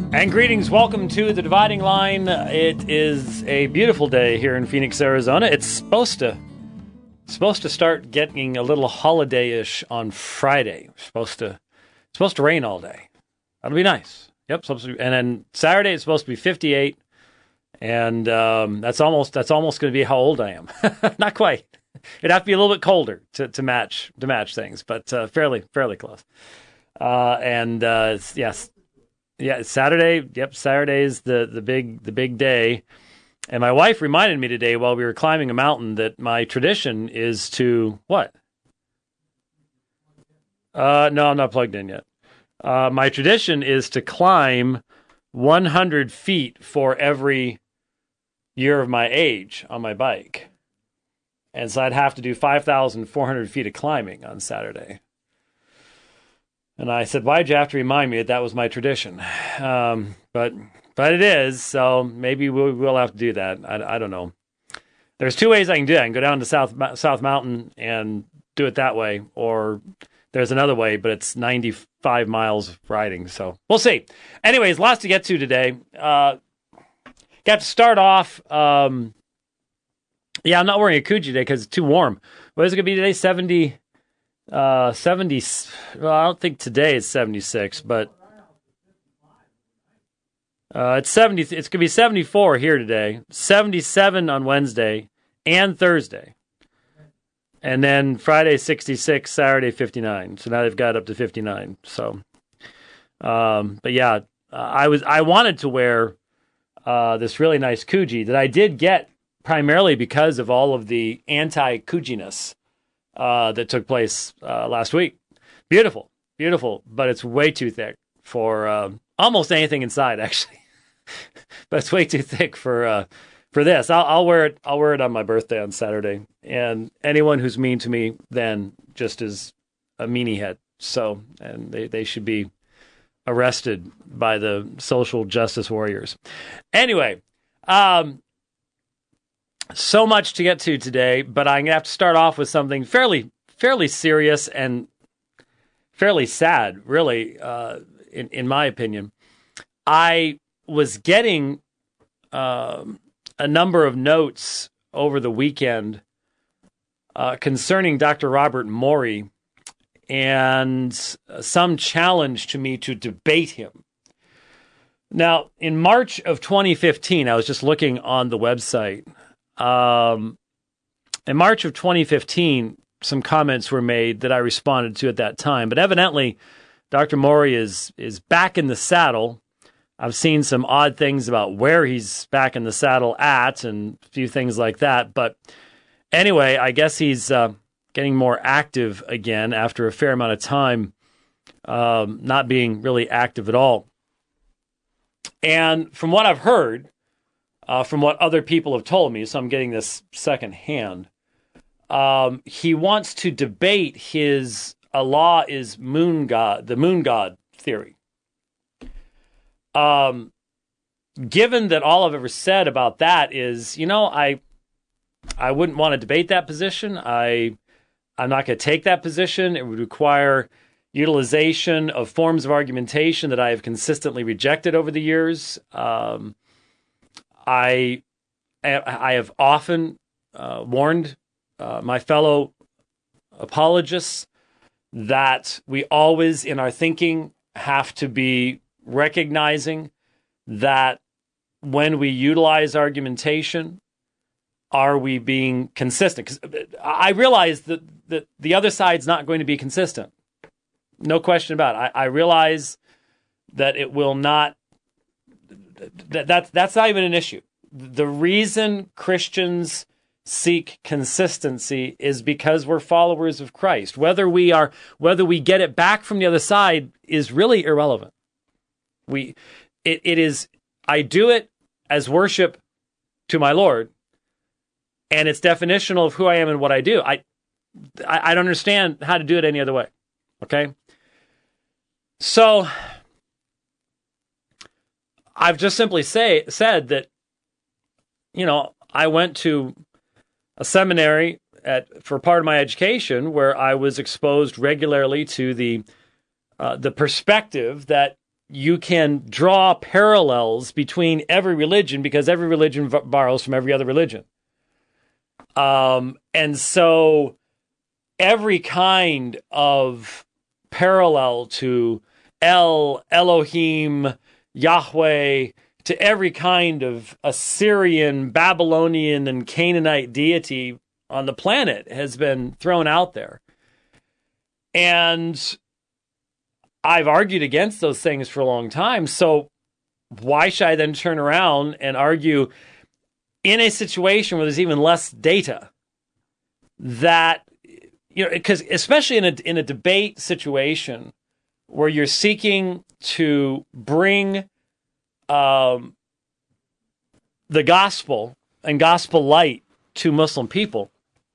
And greetings, welcome to The Dividing Line. It is a beautiful day here in Phoenix, Arizona. It's supposed to start getting a little holiday-ish on Friday. It's supposed to rain all day. That'll be nice. Yep, and then Saturday it's supposed to be 58, and that's almost going to be how old I am. Not quite. It'd have to be a little bit colder to match things, but fairly close. Yes. Yeah, Saturday. Yep, Saturday is the big day. And my wife reminded me today while we were climbing a mountain that my tradition is to what? No, I'm not plugged in yet. My tradition is to climb 100 feet for every year of my age on my bike. And so I'd have to do 5,400 feet of climbing on Saturday. And I said, why'd you have to remind me that was my tradition? But it is, so maybe we'll have to do that. I don't know. There's two ways I can do it. I can go down to South Mountain and do it that way, or there's another way, but it's 95 miles of riding, so we'll see. Anyways, lots to get to today. Got to start off. I'm not wearing a Kuji today because it's too warm. What is it going to be today? 70. Well, I don't think today is 76, but it's 70. It's going to be 74 here today, 77 on Wednesday and Thursday, and then Friday 66, Saturday 59. So now they've got up to 59. So, but yeah, I wanted to wear this really nice Kuji that I did get primarily because of all of the anti-Kujiness that took place last week. Beautiful, but it's way too thick for almost anything inside, actually. But it's way too thick for this. I'll wear it. I'll wear it on my birthday on Saturday. And anyone who's mean to me then just is a meanie head. So, and they should be arrested by the social justice warriors. Anyway, so much to get to today, but I'm going to have to start off with something fairly serious and fairly sad, really, in my opinion. I was getting a number of notes over the weekend concerning Dr. Robert Morey and some challenge to me to debate him. Now, in March of 2015, I was just looking on the website. In March of 2015, some comments were made that I responded to at that time. But evidently, Dr. Morey is back in the saddle. I've seen some odd things about where he's back in the saddle at and a few things like that. But anyway, I guess he's getting more active again after a fair amount of time not being really active at all. And from what I've heard, from what other people have told me, so I'm getting this secondhand, he wants to debate his Allah is moon god, the moon god theory. Given that all I've ever said about that is, I wouldn't want to debate that position. I'm not going to take that position. It would require utilization of forms of argumentation that I have consistently rejected over the years. I have often warned my fellow apologists that we always, in our thinking, have to be recognizing that when we utilize argumentation, are we being consistent? Because I realize that the other side's not going to be consistent. No question about it. I realize that it will not. That's not even an issue. The reason Christians seek consistency is because we're followers of Christ. Whether we get it back from the other side is really irrelevant. I do it as worship to my Lord, and it's definitional of who I am and what I do. I don't understand how to do it any other way. Okay? So I've just simply said that, I went to a seminary for part of my education where I was exposed regularly to the perspective that you can draw parallels between every religion because every religion borrows from every other religion. And so every kind of parallel to Elohim, Yahweh, to every kind of Assyrian, Babylonian, and Canaanite deity on the planet has been thrown out there. And I've argued against those things for a long time. So why should I then turn around and argue in a situation where there's even less data that, because especially in a debate situation where you're seeking to bring the gospel and gospel light to Muslim people,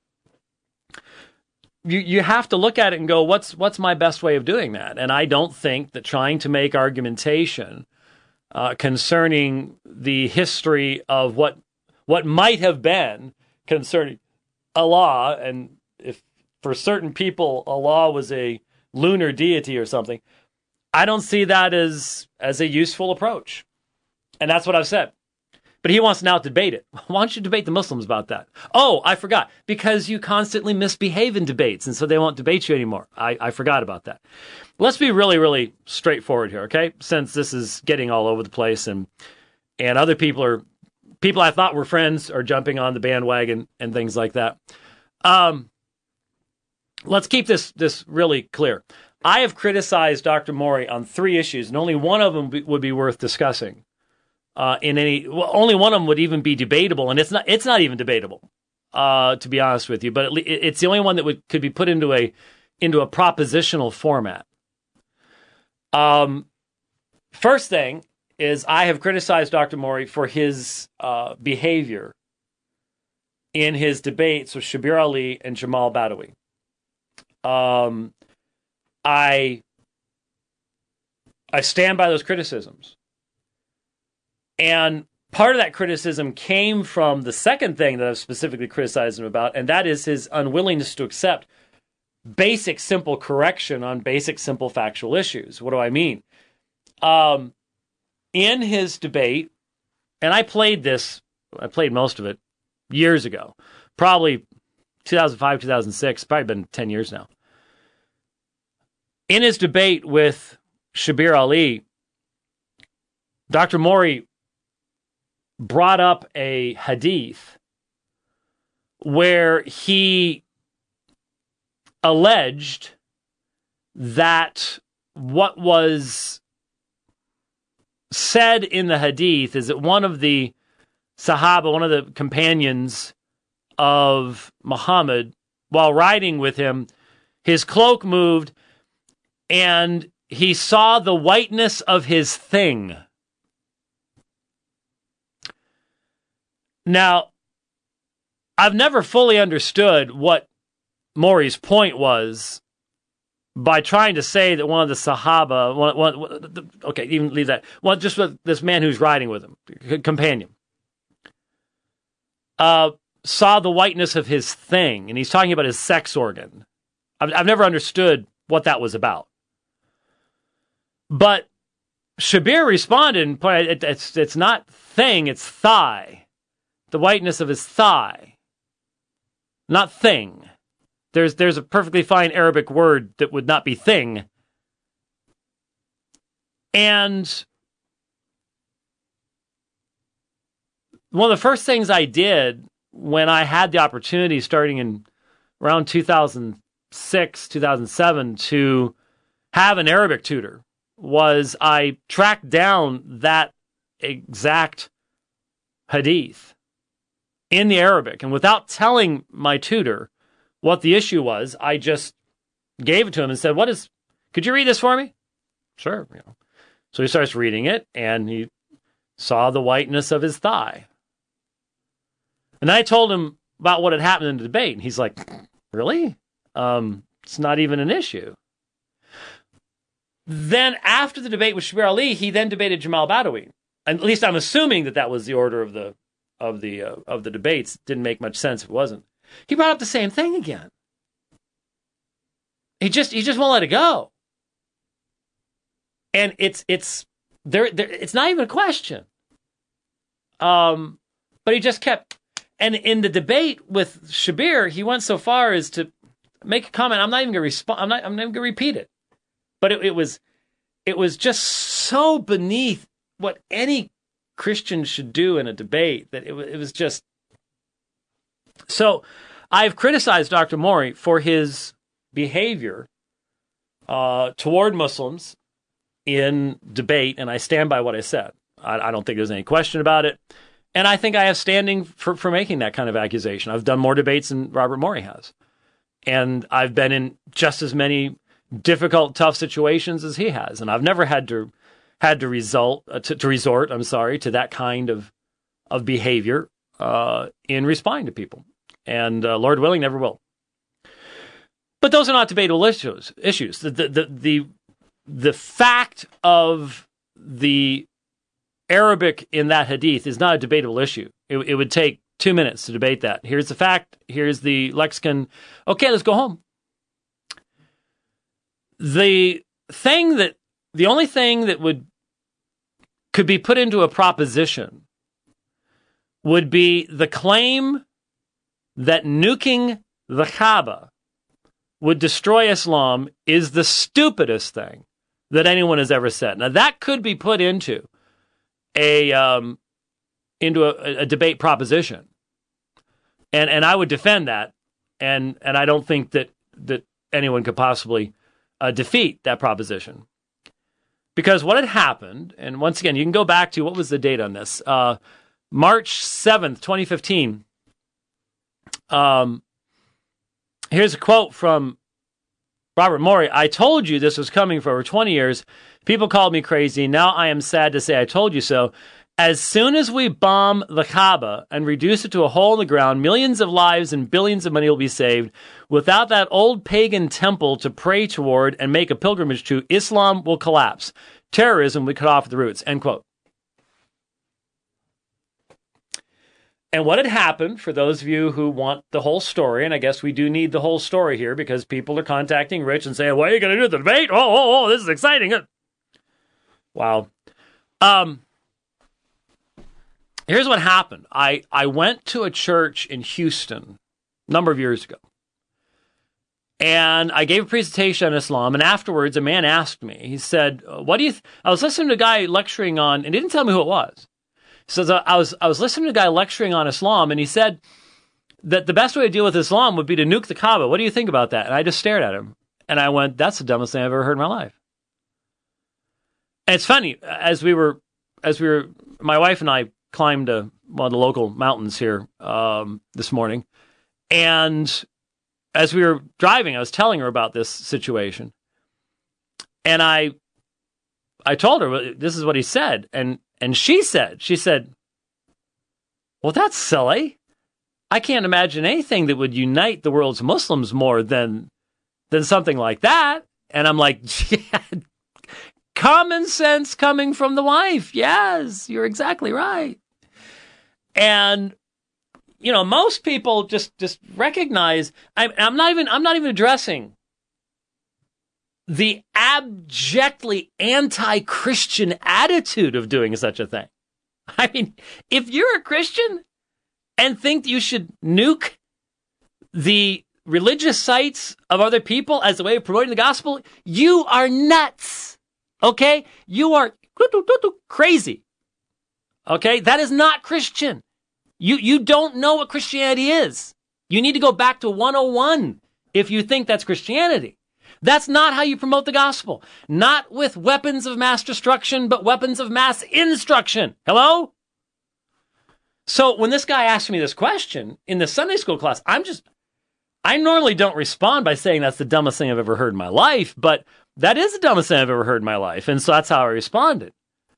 you have to look at it and go, what's my best way of doing that? And I don't think that trying to make argumentation concerning the history of what might have been concerning Allah, and if for certain people Allah was a lunar deity or something, I don't see that as a useful approach. And that's what I've said. But he wants to now debate it. Why don't you debate the Muslims about that? Oh, I forgot. Because you constantly misbehave in debates, and so they won't debate you anymore. I forgot about that. Let's be really, really straightforward here, okay? Since this is getting all over the place, and other people I thought were friends are jumping on the bandwagon and things like that. Let's keep this really clear. I have criticized Dr. Mori on 3 issues, and only one of them would be worth discussing. Only one of them would even be debatable, and it's not even debatable, to be honest with you. But it's the only one that could be put into a propositional format. First thing is I have criticized Dr. Mori for his behavior in his debates with Shabir Ali and Jamal Badawi. I stand by those criticisms. And part of that criticism came from the second thing that I've specifically criticized him about, and that is his unwillingness to accept basic, simple correction on basic, simple factual issues. What do I mean? In his debate, and I played most of it years ago, probably 2005, 2006, probably been 10 years now. In his debate with Shabir Ali, Dr. Mori brought up a hadith where he alleged that what was said in the hadith is that one of the Sahaba, one of the companions of Muhammad, while riding with him, his cloak moved and he saw the whiteness of his thing. Now, I've never fully understood what Mori's point was by trying to say that one of the Sahaba, okay, even leave that, just with this man who's riding with him, companion, saw the whiteness of his thing, and he's talking about his sex organ. I've never understood what that was about. But Shabir responded and pointed, it's not thing, it's thigh. The whiteness of his thigh, not thing. There's a perfectly fine Arabic word that would not be thing. And one of the first things I did when I had the opportunity starting in around 2006, 2007 to have an Arabic tutor was I tracked down that exact hadith in the Arabic, and without telling my tutor what the issue was, I just gave it to him and said, could you read this for me? Sure. So he starts reading it, and he saw the whiteness of his thigh. And I told him about what had happened in the debate, and he's like, really? It's not even an issue. Then after the debate with Shabir Ali, he then debated Jamal Badawi. At least I'm assuming that was the order of the debates. Didn't make much sense if it wasn't. He brought up the same thing again. He just won't let it go. And it's not even a question. But he just kept, and in the debate with Shabir, he went so far as to make a comment. I'm not even going to respond. I'm not going to repeat it. But it was just so beneath what any Christian should do in a debate that it was just. So I've criticized Dr. Maury for his behavior toward Muslims in debate, and I stand by what I said. I don't think there's any question about it. And I think I have standing for making that kind of accusation. I've done more debates than Robert Maury has. And I've been in just as many difficult, tough situations as he has. And I've never had to resort to that kind of behavior in responding to people. And Lord willing, never will. But those are not debatable issues. The fact of the Arabic in that hadith is not a debatable issue. It would take 2 minutes to debate that. Here's the fact. Here's the lexicon. Okay, let's go home. The only thing that could be put into a proposition would be the claim that nuking the Kaaba would destroy Islam is the stupidest thing that anyone has ever said. Now that could be put into a debate proposition, and I would defend that, and I don't think that anyone could possibly defeat that proposition, because what had happened, and once again, you can go back to, what was the date on this? March 7th, 2015. Here's a quote from Robert Maury. I told you this was coming for over 20 years. People called me crazy. Now I am sad to say I told you so. As soon as we bomb the Kaaba and reduce it to a hole in the ground, millions of lives and billions of money will be saved. Without that old pagan temple to pray toward and make a pilgrimage to, Islam will collapse. Terrorism will cut off at the roots. End quote. And what had happened, for those of you who want the whole story, and I guess we do need the whole story here because people are contacting Rich and saying, what are you going to do at the debate? Oh, this is exciting. Wow. Here's what happened. I went to a church in Houston a number of years ago, and I gave a presentation on Islam, and afterwards a man asked me, he said, what do you I was listening to a guy lecturing on, and he didn't tell me who it was. He says, I was listening to a guy lecturing on Islam, and he said that the best way to deal with Islam would be to nuke the Kaaba. What do you think about that? And I just stared at him, and I went, that's the dumbest thing I've ever heard in my life. And it's funny, as we were, my wife and I climbed one of the local mountains here this morning, and as we were driving, I was telling her about this situation, and I told her, this is what he said, and she said, well, that's silly. I can't imagine anything that would unite the world's Muslims more than something like that. And I'm like, yeah, common sense coming from the wife. Yes, you're exactly right. And, most people just recognize, I'm not even addressing the abjectly anti-Christian attitude of doing such a thing. I mean, if you're a Christian and think you should nuke the religious sites of other people as a way of promoting the gospel, you are nuts. Okay? You are crazy. Okay? That is not Christian. You don't know what Christianity is. You need to go back to 101 if you think that's Christianity. That's not how you promote the gospel. Not with weapons of mass destruction, but weapons of mass instruction. Hello? So when this guy asked me this question in the Sunday school class, I normally don't respond by saying that's the dumbest thing I've ever heard in my life, but that is the dumbest thing I've ever heard in my life. And so that's how I responded.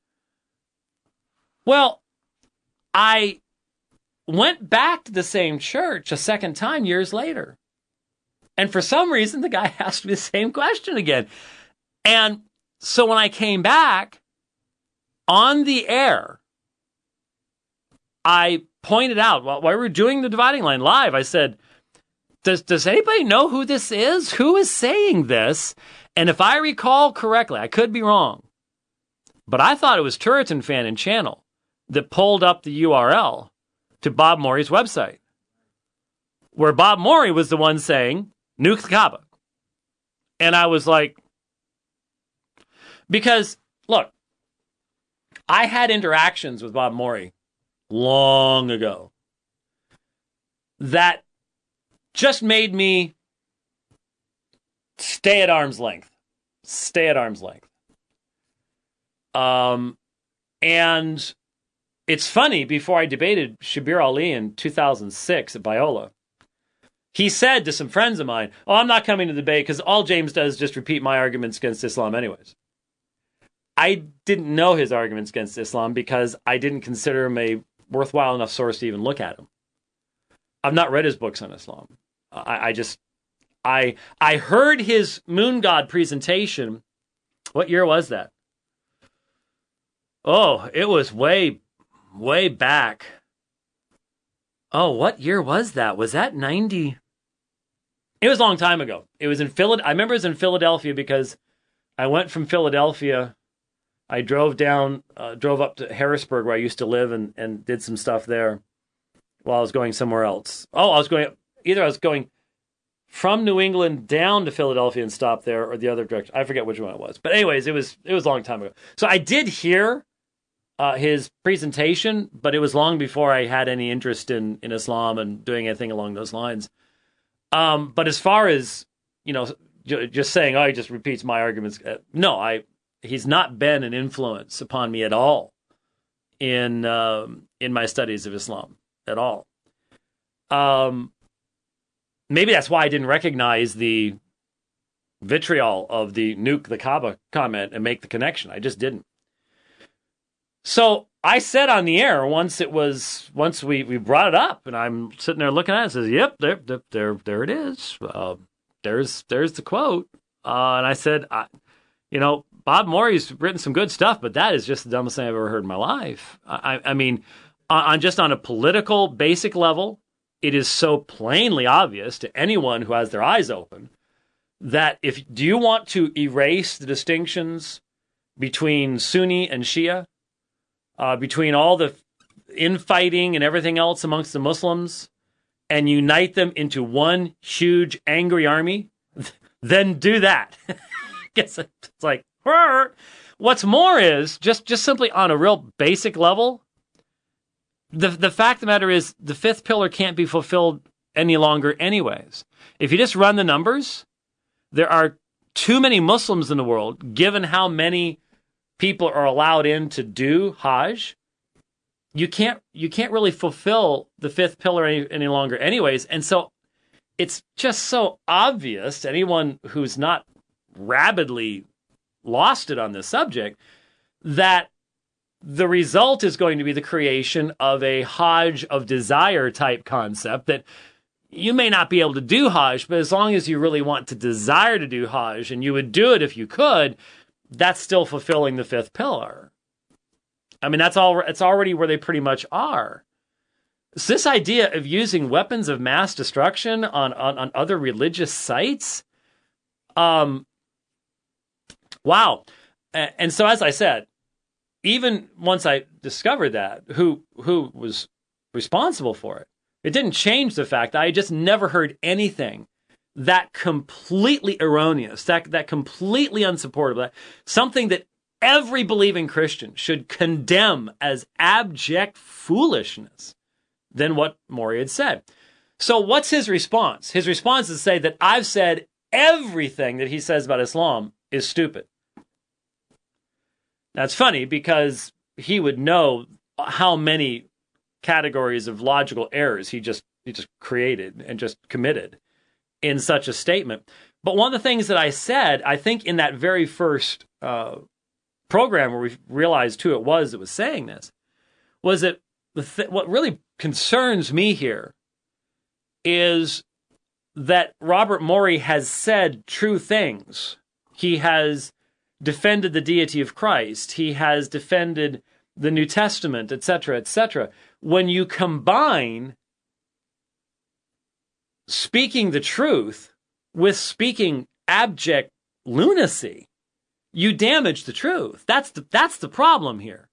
Well, I went back to the same church a second time years later. And for some reason, the guy asked me the same question again. And so when I came back on the air, I pointed out, while we were doing the dividing line live, I said, does anybody know who this is? Who is saying this? And if I recall correctly, I could be wrong, But I thought it was Turretin Fan and Channel that pulled up the URL to Bob Morey's website, where Bob Morey was the one saying, nuke the Kaaba. And I was like, because, look, I had interactions with Bob Morey long ago that just made me stay at arm's length. Stay at arm's length. And it's funny, before I debated Shabir Ali in 2006 at Biola, he said to some friends of mine, oh, I'm not coming to the debate because all James does is just repeat my arguments against Islam anyways. I didn't know his arguments against Islam because I didn't consider him a worthwhile enough source to even look at him. I've not read his books on Islam. I heard his Moon God presentation. What year was that? Oh, it was way back. Oh, what year was that? Was that 90? It was a long time ago. It was in Philadelphia. I remember it was in Philadelphia because I went from Philadelphia. I drove up to Harrisburg where I used to live and did some stuff there while I was going somewhere else. Oh, I was going from New England down to Philadelphia and stopped there, or the other direction. I forget which one it was. But anyways, it was a long time ago. So I did hear his presentation, but it was long before I had any interest in Islam and doing anything along those lines. But as far as, just saying, oh, he just repeats my arguments. No, he's not been an influence upon me at all in my studies of Islam at all. Maybe that's why I didn't recognize the vitriol of the nuke the Kaaba comment and make the connection. I just didn't. So I said on the air once we brought it up, and I'm sitting there looking at it, and says, "Yep, there it is. There's the quote." And I said, Bob Morey's written some good stuff, but that is just the dumbest thing I've ever heard in my life. I mean, on a political basic level, it is so plainly obvious to anyone who has their eyes open that do you want to erase the distinctions between Sunni and Shia, between all the infighting and everything else amongst the Muslims, and unite them into one huge angry army, then do that. It's like, what's more is, just simply on a real basic level, the fact of the matter is the fifth pillar can't be fulfilled any longer anyways. If you just run the numbers, there are too many Muslims in the world, given how many people are allowed in to do Hajj. You can't really fulfill the fifth pillar any longer anyways. And so it's just so obvious to anyone who's not rabidly lost it on this subject that the result is going to be the creation of a Hajj of desire type concept that you may not be able to do Hajj, but as long as you really want to desire to do Hajj, and you would do it if you could, that's still fulfilling the fifth pillar. I mean, it's already where they pretty much are. So this idea of using weapons of mass destruction on other religious sites, wow. And so, as I said, even once I discovered that, who was responsible for it, it didn't change the fact that I just never heard anything that completely erroneous, that completely unsupportable, something that every believing Christian should condemn as abject foolishness than what Morey had said. So what's his response? His response is to say that I've said everything that he says about Islam is stupid. That's funny because he would know how many categories of logical errors he just created and just committed in such a statement. But one of the things that I said, I think in that very first program where we realized who it was that was saying this, was that what really concerns me here is that Robert Morey has said true things. He has defended the deity of Christ. He has defended the New Testament, etc., etc. When you combine speaking the truth with speaking abject lunacy, you damage the truth. That's the problem here,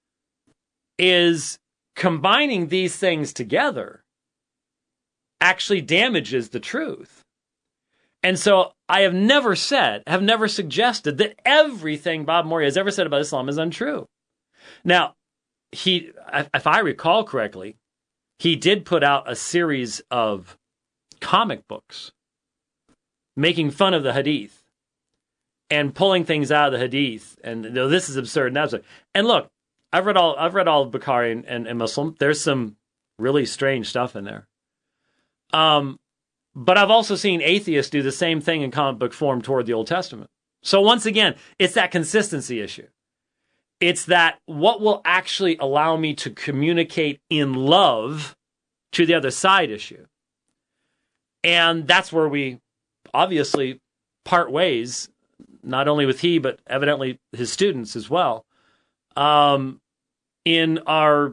is combining these things together actually damages the truth. And so I have never suggested that everything Bob Morey has ever said about Islam is untrue. Now, if I recall correctly, he did put out a series of comic books making fun of the Hadith and pulling things out of the Hadith. And this is absurd and that's absurd. And look, I've read all of Bukhari and Muslim. There's some really strange stuff in there. But I've also seen atheists do the same thing in comic book form toward the Old Testament. So once again, it's that consistency issue. It's that what will actually allow me to communicate in love to the other side issue. And that's where we obviously part ways, not only with he, but evidently his students as well, in our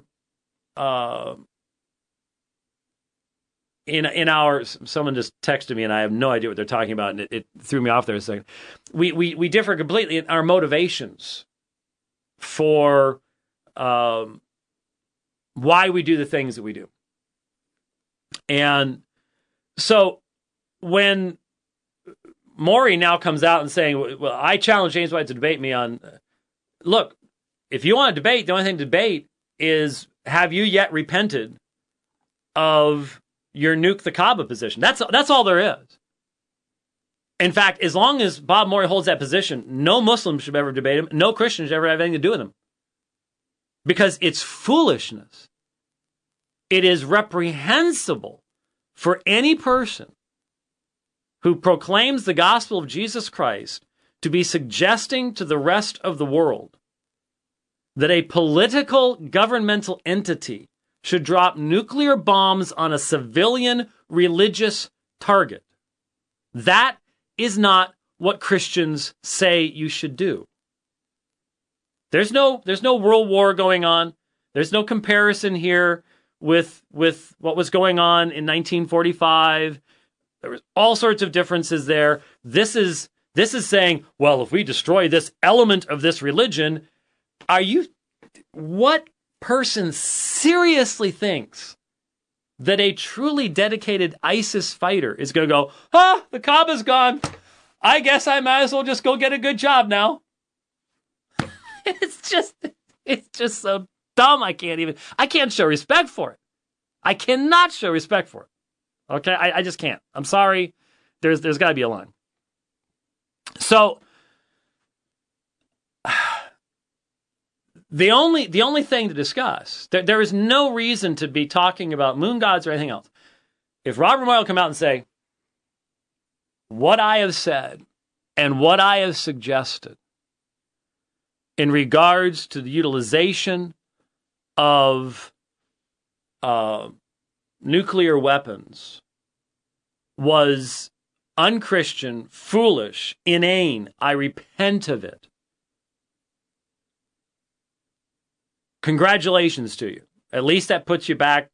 someone just texted me and I have no idea what they're talking about, and it threw me off there a second. We differ completely in our motivations for why we do the things that we do. And so when Morey now comes out and saying, well, I challenge James White to debate me on, look, if you want to debate, the only thing to debate is, have you yet repented of your nuke the Kaaba position? That's all there is. In fact, as long as Bob Morey holds that position, no Muslim should ever debate him. No Christian should ever have anything to do with him. Because it's foolishness. It is reprehensible for any person who proclaims the gospel of Jesus Christ to be suggesting to the rest of the world that a political governmental entity should drop nuclear bombs on a civilian religious target. That is not what Christians say you should do. There's no world war going on. There's no comparison here with what was going on in 1945. There was all sorts of differences there. This is saying, well, if we destroy this element of this religion, what person seriously thinks that a truly dedicated ISIS fighter is going to go, the Kaaba's gone. I guess I might as well just go get a good job now. It's just so dumb. I can't show respect for it. I cannot show respect for it. Okay, I just can't. I'm sorry. There's got to be a line. So the only thing to discuss, there is no reason to be talking about moon gods or anything else. If Robert Moyle will come out and say, what I have said and what I have suggested in regards to the utilization of nuclear weapons was unchristian, foolish, inane, I repent of it. Congratulations to you. At least that puts you back.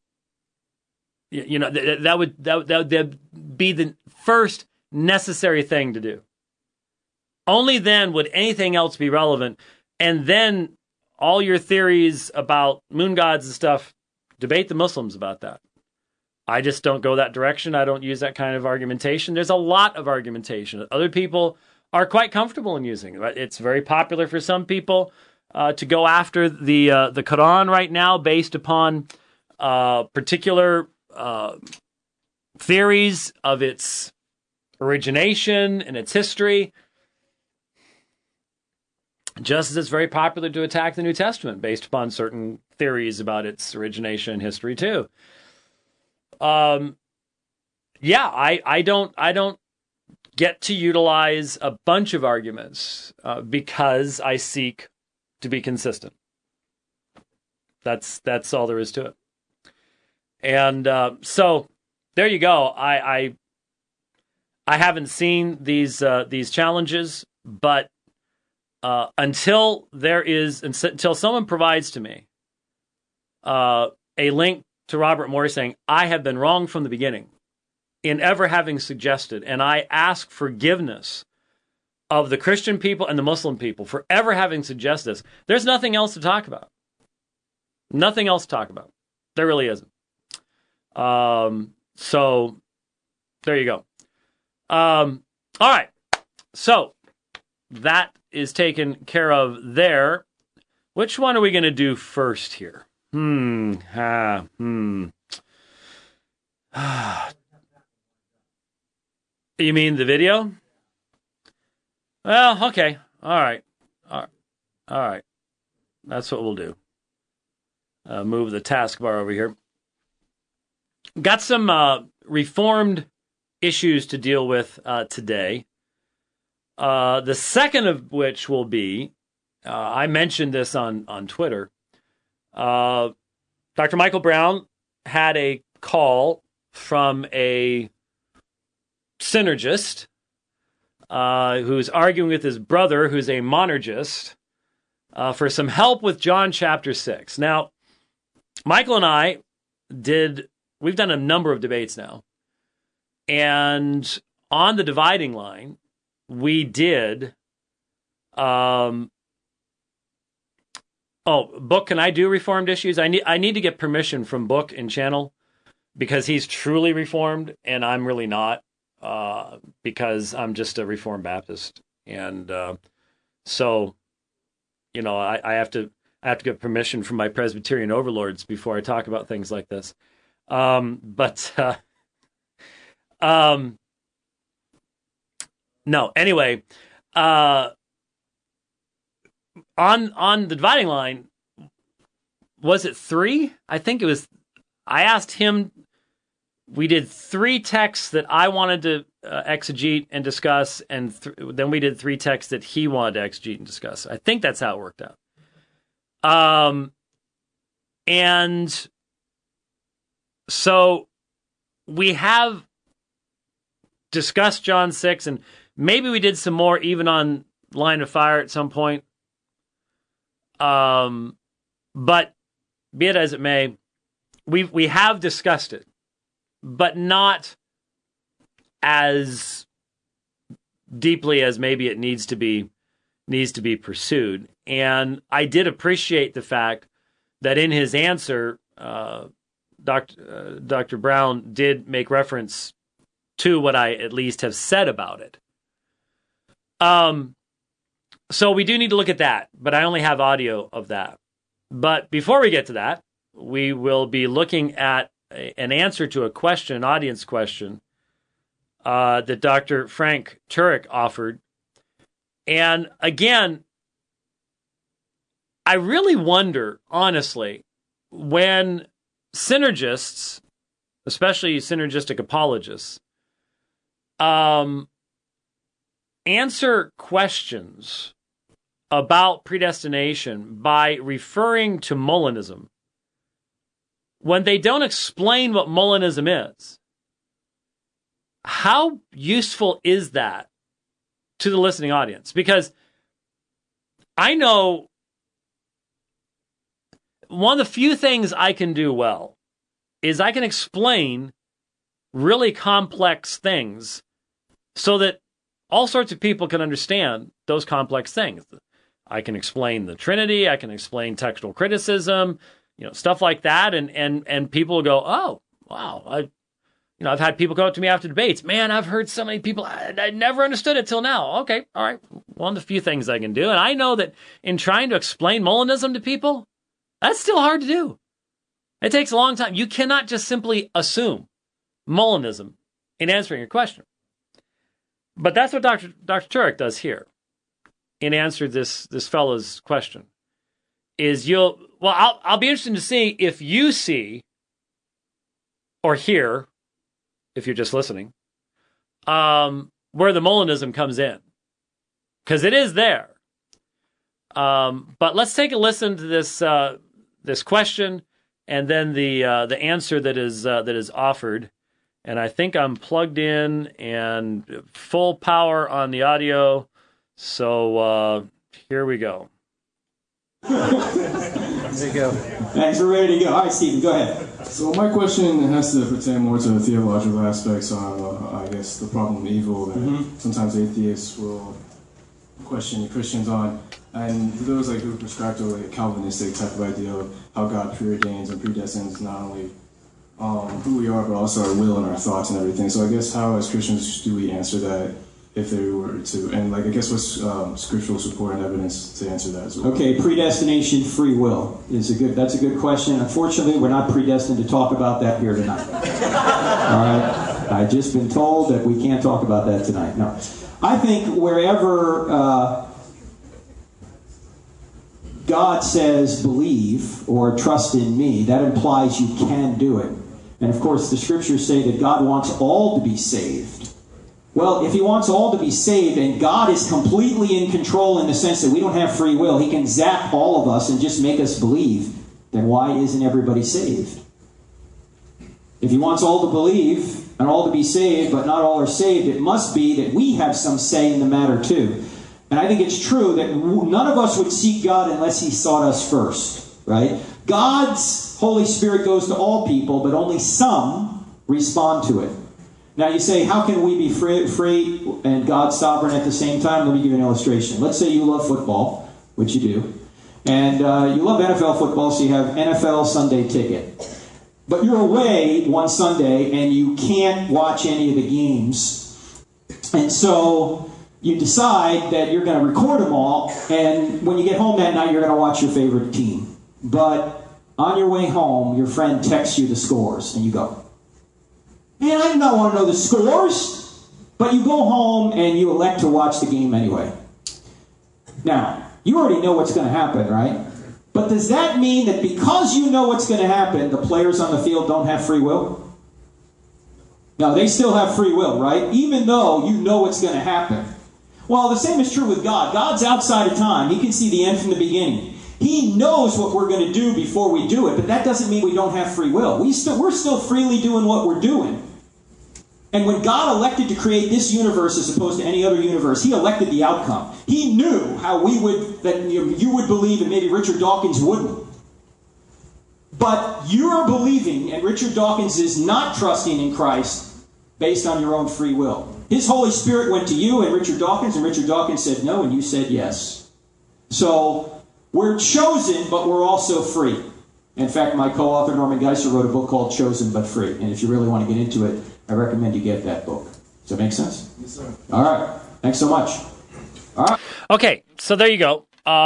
That would be the first necessary thing to do. Only then would anything else be relevant. And then all your theories about moon gods and stuff, debate the Muslims about that. I just don't go that direction. I don't use that kind of argumentation. There's a lot of argumentation that other people are quite comfortable in using. It's very popular for some people to go after the Quran right now based upon particular theories of its origination and its history. Just as it's very popular to attack the New Testament based upon certain theories about its origination and history too. I don't get to utilize a bunch of arguments because I seek to be consistent. That's all there is to it. And so there you go. I haven't seen these challenges, but until someone provides to me a link to Robert Morey saying, I have been wrong from the beginning in ever having suggested, and I ask forgiveness of the Christian people and the Muslim people for ever having suggested this. There's nothing else to talk about. Nothing else to talk about. There really isn't. So there you go. All right. So that is taken care of there. Which one are we going to do first here? You mean the video? Well, okay. All right. That's what we'll do. Move the taskbar over here. Got some Reformed issues to deal with today. The second of which will be, I mentioned this on Twitter. Dr. Michael Brown had a call from a synergist who's arguing with his brother, who's a monergist, for some help with John chapter 6. Now, Michael and I we've done a number of debates now. And on the dividing line, we did, Book, can I do Reformed issues? I need to get permission from Book and Channel because he's truly Reformed and I'm really not, because I'm just a Reformed Baptist. And so, I have to get permission from my Presbyterian overlords before I talk about things like this. No, anyway, on the dividing line, was it 3? I think it was, I asked him, we did 3 texts that I wanted to exegete and discuss, and then we did 3 texts that he wanted to exegete and discuss. I think that's how it worked out. And so we have discussed John 6, and maybe we did some more even on Line of Fire at some point. But be it as it may, we have discussed it, but not as deeply as maybe it needs to be pursued. And I did appreciate the fact that in his answer, Dr. Brown did make reference to what I at least have said about it. So we do need to look at that, but I only have audio of that. But before we get to that, we will be looking at an answer to a question, an audience question, that Dr. Frank Turek offered. And again, I really wonder, honestly, when synergists, especially synergistic apologists, answer questions about predestination by referring to Molinism, when they don't explain what Molinism is. How useful is that to the listening audience? Because I know one of the few things I can do well is I can explain really complex things so that all sorts of people can understand those complex things. I can explain the Trinity, I can explain textual criticism, stuff like that, and people will go, "Oh, wow, I've had people go up to me after debates. Man, I've heard so many people, I never understood it till now." Okay, all right. One of the few things I can do. And I know that in trying to explain Molinism to people, that's still hard to do. It takes a long time. You cannot just simply assume Molinism in answering your question. But that's what Dr. Turek does here in answer this fellow's question. I'll be interested to see if you see or hear, if you're just listening, where the Molinism comes in. Because it is there. But let's take a listen to this question and then the answer that is offered. And I think I'm plugged in and full power on the audio. So here we go. There you go. Thanks, we're ready to go. All right, Stephen, go ahead. So my question has to pertain more to the theological aspects on, I guess, the problem of evil. And sometimes atheists will question Christians on, and for those like who prescribe to like a Calvinistic type of idea of how God preordains and predestines not only who we are, but also our will and our thoughts and everything. So I guess how, as Christians, do we answer that if they were to? And like, I guess what's scriptural support and evidence to answer that as well? Okay, predestination, free will that's a good question. Unfortunately, we're not predestined to talk about that here tonight. All right, I've just been told that we can't talk about that tonight. No, I think wherever God says believe or trust in me, that implies you can do it. And of course, the scriptures say that God wants all to be saved. Well, if he wants all to be saved and God is completely in control in the sense that we don't have free will, he can zap all of us and just make us believe, then why isn't everybody saved? If he wants all to believe and all to be saved, but not all are saved, it must be that we have some say in the matter too. And I think it's true that none of us would seek God unless he sought us first, right? God's Holy Spirit goes to all people, but only some respond to it. Now you say, how can we be free and God sovereign at the same time? Let me give you an illustration. Let's say you love football, which you do, and you love NFL football, so you have NFL Sunday ticket. But you're away one Sunday and you can't watch any of the games. And so you decide that you're going to record them all, and when you get home that night, you're going to watch your favorite team. But on your way home, your friend texts you the scores, and you go, man, I do not want to know the scores. But you go home and you elect to watch the game anyway. Now, you already know what's going to happen, right? But does that mean that because you know what's going to happen, the players on the field don't have free will? No, they still have free will, right? Even though you know what's going to happen. Well, the same is true with God. God's outside of time. He can see the end from the beginning. He knows what we're going to do before we do it, but that doesn't mean we don't have free will. We're still freely doing what we're doing. And when God elected to create this universe as opposed to any other universe, he elected the outcome. He knew how you would believe and maybe Richard Dawkins wouldn't. But you're believing, and Richard Dawkins is not trusting in Christ based on your own free will. His Holy Spirit went to you and Richard Dawkins said no, and you said yes. So we're chosen, but we're also free. In fact, my co-author Norman Geisler wrote a book called Chosen But Free. And if you really want to get into it, I recommend you get that book. Does that make sense? Yes, sir. All right. Thanks so much. All right. Okay, so there you go.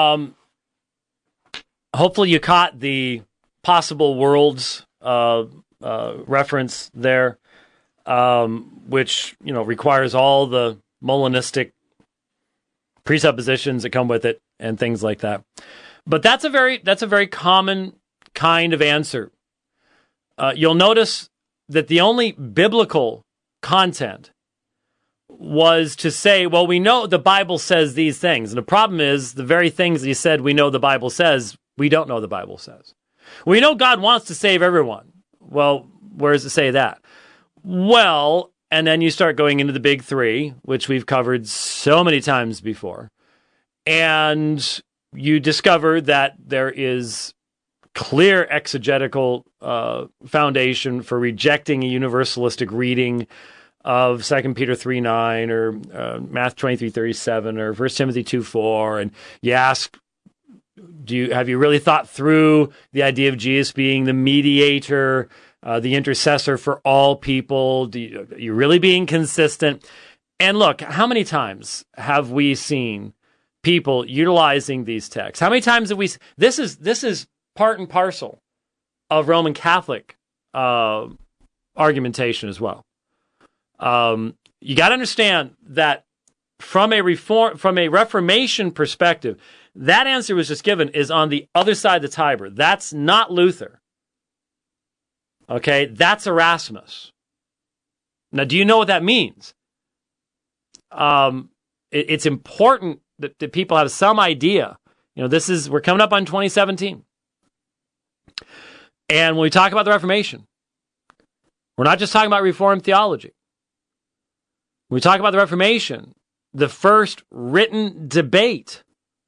Hopefully you caught the possible worlds reference there, which requires all the Molinistic presuppositions that come with it and things like that. But that's a very common kind of answer. You'll notice that the only biblical content was to say, well, we know the Bible says these things. And the problem is the very things that he said we know the Bible says, we don't know the Bible says. We know God wants to save everyone. Well, where does it say that? Well, and then you start going into the big three, which we've covered so many times before. And you discover that there is clear exegetical foundation for rejecting a universalistic reading of 2 Peter 3:9 or Matthew 23:37 or 1 Timothy 2:4, and you ask, have you really thought through the idea of Jesus being the mediator, the intercessor for all people? Are you really being consistent? And look, how many times have we seen people utilizing these texts? How many times have we? This is part and parcel of Roman Catholic argumentation as well. You got to understand that from a Reformation perspective, that answer was just given is on the other side of the Tiber. That's not Luther. Okay, that's Erasmus. Now, do you know what that means? It's important that people have some idea. We're coming up on 2017. And when we talk about the Reformation, we're not just talking about Reformed theology. When we talk about the Reformation, the first written debate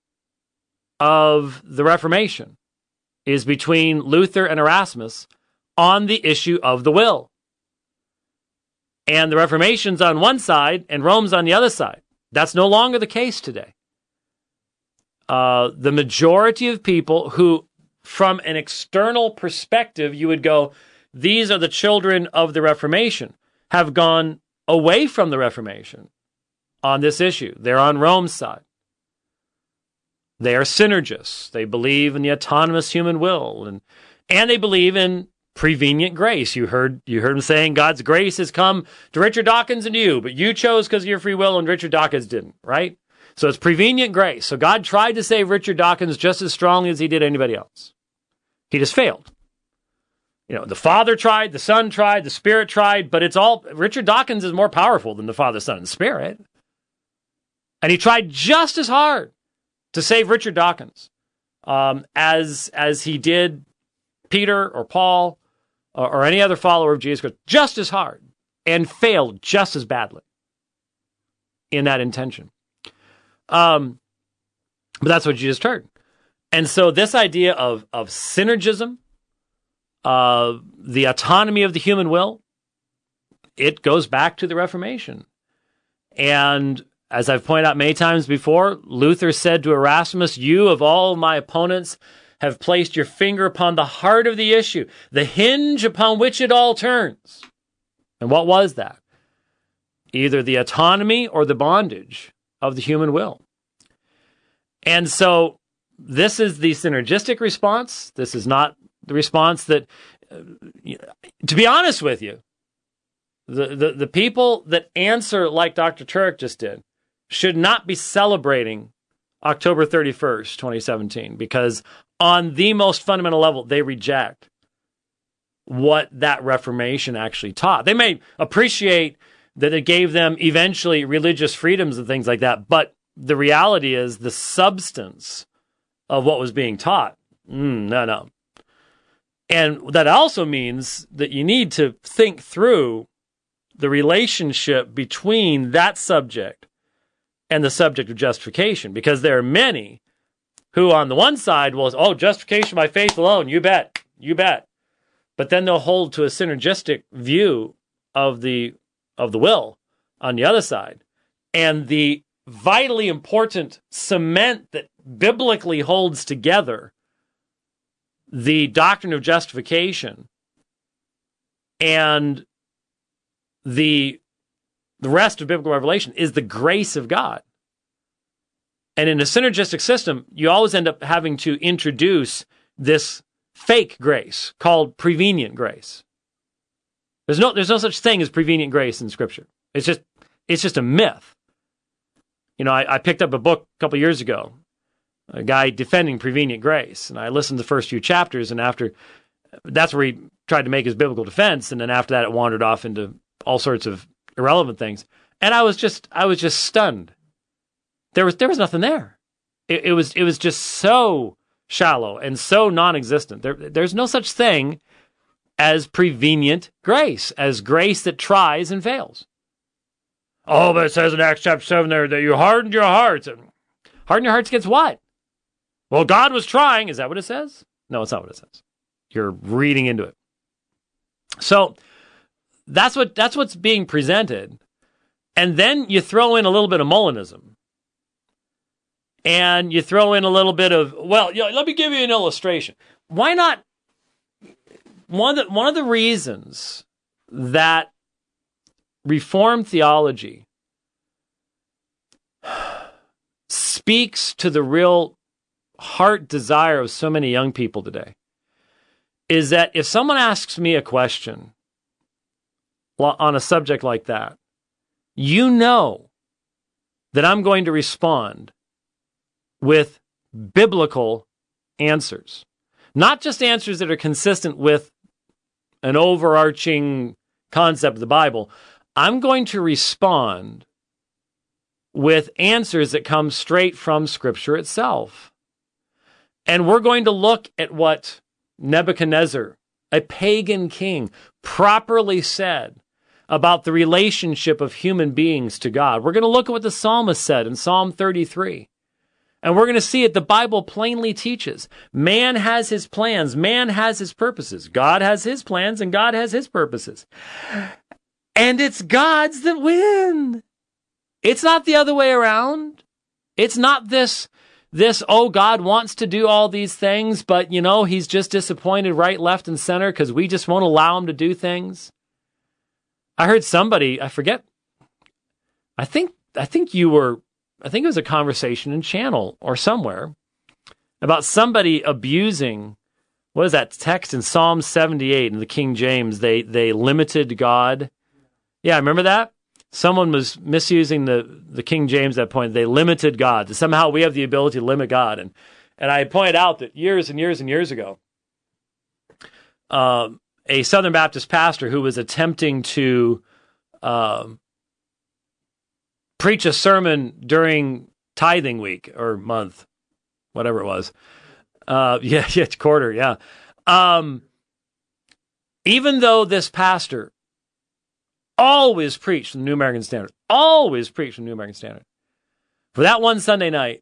of the Reformation is between Luther and Erasmus on the issue of the will. And the Reformation's on one side and Rome's on the other side. That's no longer the case today. the majority of people who, from an external perspective, you would go, these are the children of the Reformation, have gone away from the Reformation on this issue. They're on Rome's side. They are synergists. They believe in the autonomous human will, and they believe in prevenient grace. You heard him saying God's grace has come to Richard Dawkins and you, but you chose because of your free will and Richard Dawkins didn't, right? So it's prevenient grace. So God tried to save Richard Dawkins just as strongly as he did anybody else. He just failed. The Father tried, the Son tried, the Spirit tried, but Richard Dawkins is more powerful than the Father, Son, and Spirit. And he tried just as hard to save Richard Dawkins as he did Peter or Paul or any other follower of Jesus Christ, just as hard, and failed just as badly in that intention. But that's what you just heard. And so this idea of synergism, the autonomy of the human will, it goes back to the Reformation. And as I've pointed out many times before, Luther said to Erasmus, "You of all my opponents have placed your finger upon the heart of the issue, the hinge upon which it all turns." And what was that? Either the autonomy or the bondage of the human will. And so this is the synergistic response. This is not the response that, to be honest with you, the people that answer like Dr. Turek just did should not be celebrating October 31st, 2017, because on the most fundamental level, they reject what that Reformation actually taught. They may appreciate that it gave them eventually religious freedoms and things like that, but the reality is the substance of what was being taught, no. And that also means that you need to think through the relationship between that subject and the subject of justification, because there are many who on the one side will, justification by faith alone, you bet. But then they'll hold to a synergistic view of the will on the other side. And the vitally important cement that biblically holds together the doctrine of justification and the rest of biblical revelation is the grace of God. And in a synergistic system, you always end up having to introduce this fake grace called prevenient grace. There's no such thing as prevenient grace in Scripture. It's just a myth. I picked up a book a couple years ago, a guy defending prevenient grace, and I listened to the first few chapters, and that's where he tried to make his biblical defense, and then after that it wandered off into all sorts of irrelevant things. And I was just stunned. There was nothing there. It was just so shallow and so non-existent. There's no such thing as prevenient grace, as grace that tries and fails. Oh, but it says in Acts chapter 7 there that you hardened your hearts. Harden your hearts against what? Well, God was trying. Is that what it says? No, it's not what it says. You're reading into it. So that's what's being presented. And then you throw in a little bit of Molinism. And you throw in a little bit of, let me give you an illustration. Why not? One of the reasons that Reformed theology speaks to the real heart desire of so many young people today is that if someone asks me a question on a subject like that, you know that I'm going to respond with biblical answers. Not just answers that are consistent with an overarching concept of the Bible. I'm going to respond with answers that come straight from Scripture itself. And we're going to look at what Nebuchadnezzar, a pagan king, properly said about the relationship of human beings to God. We're going to look at what the psalmist said in Psalm 33. And we're going to see it. The Bible plainly teaches man has his plans, man has his purposes. God has his plans and God has his purposes. And it's God's that win. It's not the other way around. It's not this this, oh, God wants to do all these things, but, he's just disappointed right, left, and center because we just won't allow him to do things. I heard somebody, I forget, I think it was a conversation in Channel or somewhere about somebody abusing, what is that text in Psalm 78 in the King James? They limited God. Yeah, I remember that. Someone was misusing the King James at that point. They limited God. Somehow we have the ability to limit God. And I pointed out that years and years and years ago, a Southern Baptist pastor who was attempting to preach a sermon during tithing week or month, whatever it was. It's quarter, yeah. Even though this pastor always preached from the New American Standard, for that one Sunday night,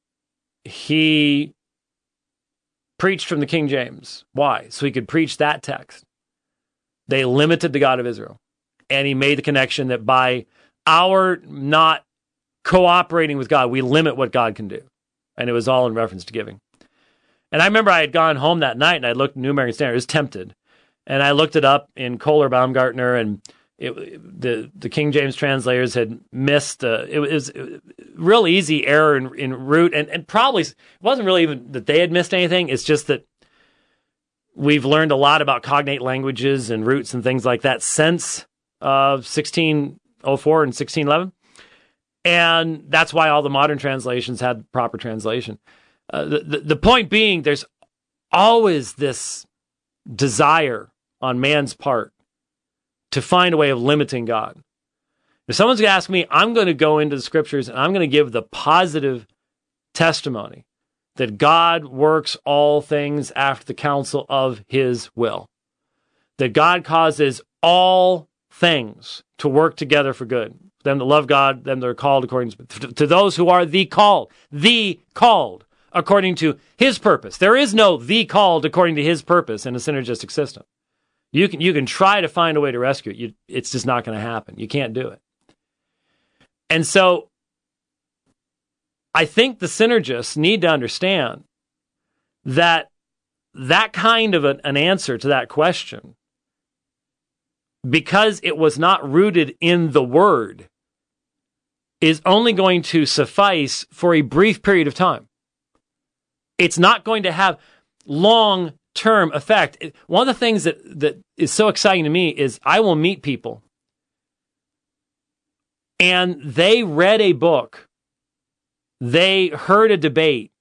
he preached from the King James. Why? So he could preach that text. They limited the God of Israel. And he made the connection that by our not cooperating with God, we limit what God can do. And it was all in reference to giving. And I remember I had gone home that night and I looked at New American Standard. I was tempted. And I looked it up in Kohler Baumgartner, and the King James translators had missed, it was a real easy error in root. And probably it wasn't really even that they had missed anything. It's just that we've learned a lot about cognate languages and roots and things like that since 1604 and 1611. And that's why all the modern translations had proper translation. The point being, there's always this desire on man's part to find a way of limiting God. If someone's going to ask me, I'm going to go into the scriptures and I'm going to give the positive testimony that God works all things after the counsel of his will. That God causes all things to work together for good. Them that love God, them that are called according to those who are the called according to his purpose. There is no the called according to his purpose in a synergistic system. You can try to find a way to rescue it. It's just not going to happen. You can't do it. And so I think the synergists need to understand that kind of an answer to that question, because it was not rooted in the word, is only going to suffice for a brief period of time. It's not going to have long-term effect. One of the things that is so exciting to me is I will meet people and they read a book, they heard a debate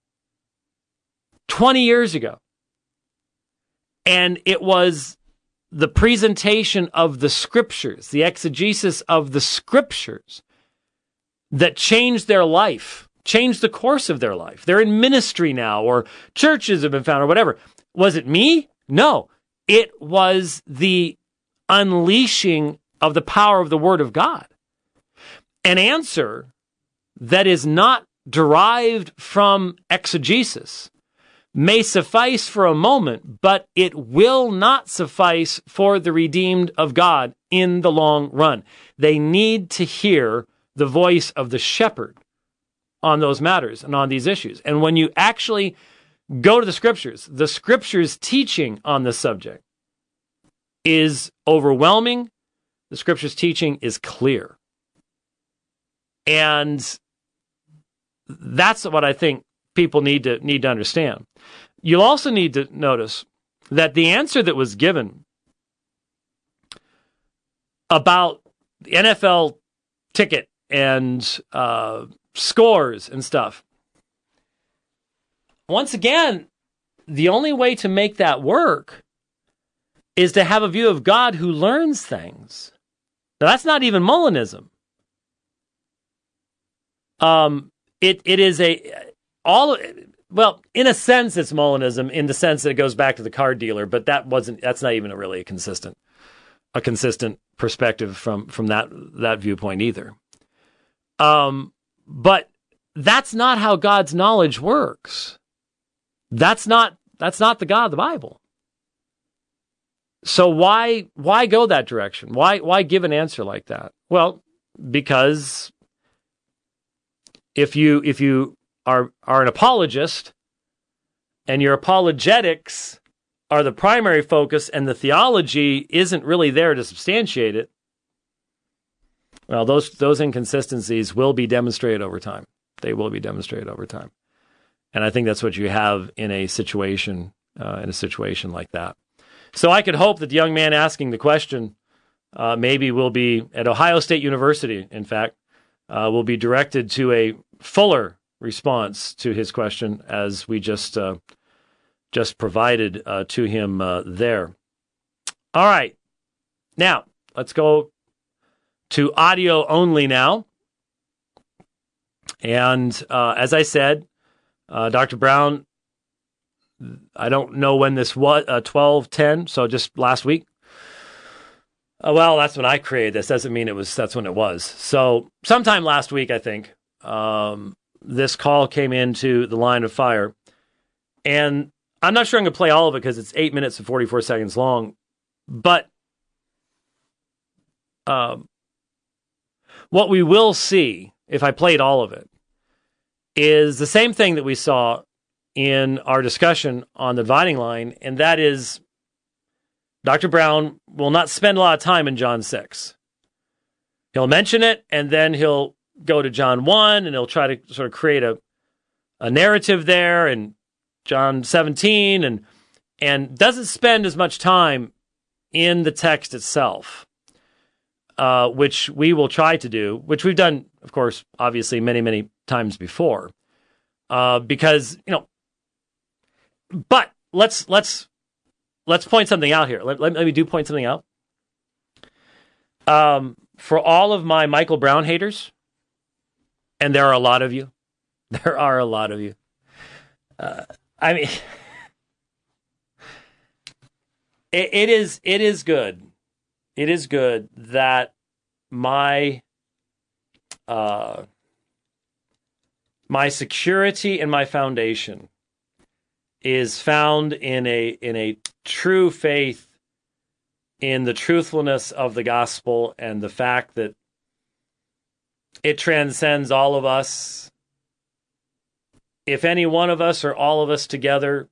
20 years ago, and it was the presentation of the scriptures, the exegesis of the scriptures that changed their life, changed the course of their life. They're in ministry now, or churches have been founded, or whatever. Was it me? No. It was the unleashing of the power of the Word of God. An answer that is not derived from exegesis may suffice for a moment, but it will not suffice for the redeemed of God in the long run. They need to hear the voice of the shepherd on those matters and on these issues. And when you actually go to the scriptures teaching on this subject is overwhelming. The scriptures teaching is clear. And that's what I think people need to understand. You'll also need to notice that the answer that was given about the NFL ticket and scores and stuff, once again, the only way to make that work is to have a view of God who learns things. Now, that's not even Molinism. It is in a sense, it's Molinism in the sense that it goes back to the card dealer, but that's not even really a consistent perspective from that viewpoint either. But that's not how God's knowledge works. That's not the God of the Bible. So why go that direction? Why give an answer like that? Well, because if you are an apologist, and your apologetics are the primary focus, and the theology isn't really there to substantiate it, well, those inconsistencies will be demonstrated over time. They will be demonstrated over time. And I think that's what you have in a situation like that. So I could hope that the young man asking the question maybe will be at Ohio State University, in fact, will be directed to a fuller response to his question as we just provided to him there. All right. Now, let's go to audio only now. And as I said, Dr. Brown, I don't know when this was, 12/10, so just last week. Well, that's when I created this. Doesn't mean that's when it was. So sometime last week, I think, this call came into the line of fire. And I'm not sure I'm going to play all of it because it's 8 minutes and 44 seconds long. But what we will see, if I played all of it, is the same thing that we saw in our discussion on the dividing line, and that is Dr. Brown will not spend a lot of time in John 6. He'll mention it, and then he'll go to John 1, and he'll try to sort of create a narrative there, and John 17, and doesn't spend as much time in the text itself, which we will try to do, which we've done, of course, obviously many, many times before, because, but let's point something out here. Let me point something out. For all of my Michael Brown haters, and there are a lot of you, I mean, it is good. It is good that my security and my foundation is found in a true faith in the truthfulness of the gospel and the fact that it transcends all of us. If any one of us or all of us together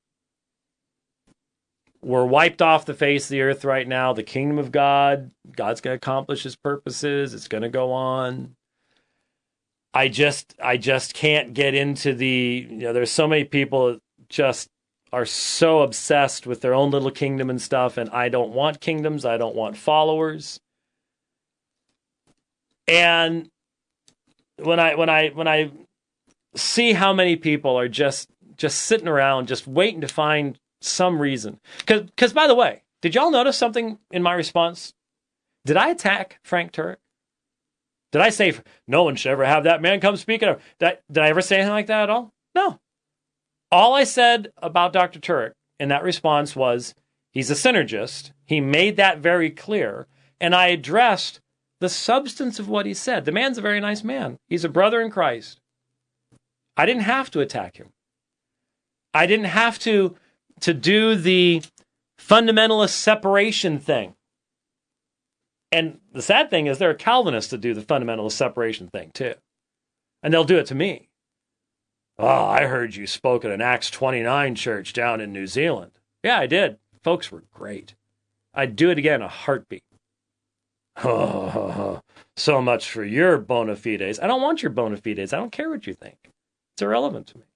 were wiped off the face of the earth right now, the kingdom of God's going to accomplish his purposes. It's going to go on. I just can't get into there's so many people that just are so obsessed with their own little kingdom and stuff, and I don't want kingdoms. I don't want followers. And when I see how many people are just sitting around, just waiting to find some reason. Because by the way, did y'all notice something in my response? Did I attack Frank Turek? Did I say, no one should ever have that man come speaking? Did I ever say anything like that at all? No. All I said about Dr. Turek in that response was, he's a synergist. He made that very clear. And I addressed the substance of what he said. The man's a very nice man. He's a brother in Christ. I didn't have to attack him. I didn't have to do the fundamentalist separation thing. And the sad thing is there are Calvinists that do the fundamentalist separation thing too. And they'll do it to me. Oh, I heard you spoke at an Acts 29 church down in New Zealand. Yeah, I did. Folks were great. I'd do it again in a heartbeat. Oh, so much for your bona fides. I don't want your bona fides. I don't care what you think. It's irrelevant to me.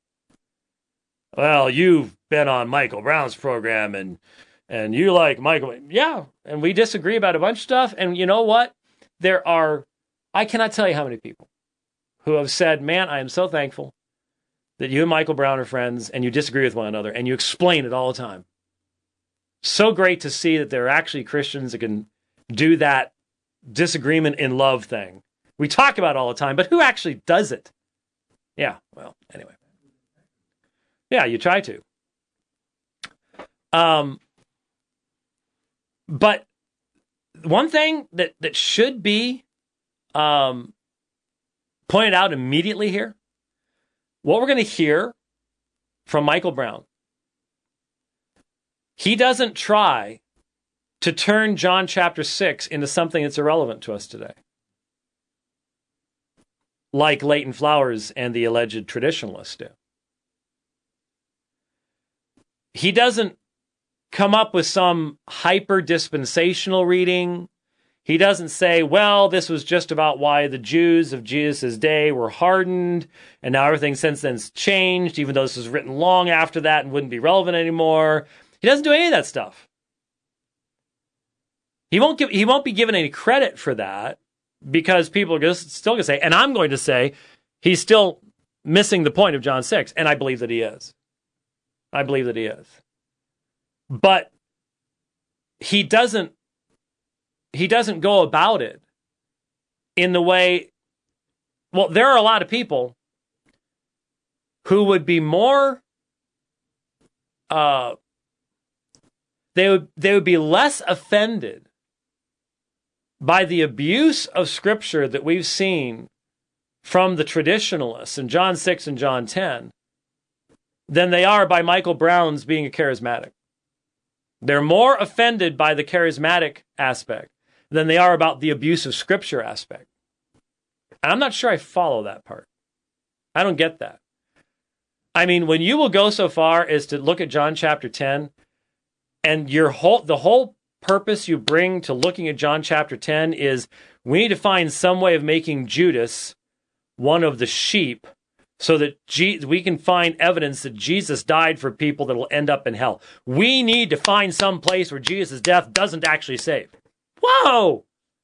Well, you've been on Michael Brown's program and you like Michael. Yeah, and we disagree about a bunch of stuff. And you know what? I cannot tell you how many people who have said, man, I am so thankful that you and Michael Brown are friends and you disagree with one another and you explain it all the time. So great to see that there are actually Christians that can do that disagreement in love thing. We talk about it all the time, but who actually does it? Yeah, well, anyway. Yeah, you try to. But one thing that should be pointed out immediately here, what we're going to hear from Michael Brown, he doesn't try to turn John chapter 6 into something that's irrelevant to us today. like Leighton Flowers and the alleged traditionalists do. He doesn't come up with some hyper-dispensational reading. He doesn't say, well, this was just about why the Jews of Jesus' day were hardened, and now everything since then's changed, even though this was written long after that and wouldn't be relevant anymore. He doesn't do any of that stuff. He won't be given any credit for that, because people are still going to say, and I'm going to say, he's still missing the point of John 6, and I believe that he is. I believe that he is. But he doesn't go about it in the way, well, there are a lot of people who would be more, they would be less offended by the abuse of Scripture that we've seen from the traditionalists in John 6 and John 10 than they are by Michael Brown's being a charismatic. They're more offended by the charismatic aspect than they are about the abuse of Scripture aspect. And I'm not sure I follow that part. I don't get that. I mean, when you will go so far as to look at John chapter 10, and the whole purpose you bring to looking at John chapter 10 is we need to find some way of making Judas one of the sheep so that we can find evidence that Jesus died for people that will end up in hell. We need to find some place where Jesus' death doesn't actually save. Whoa!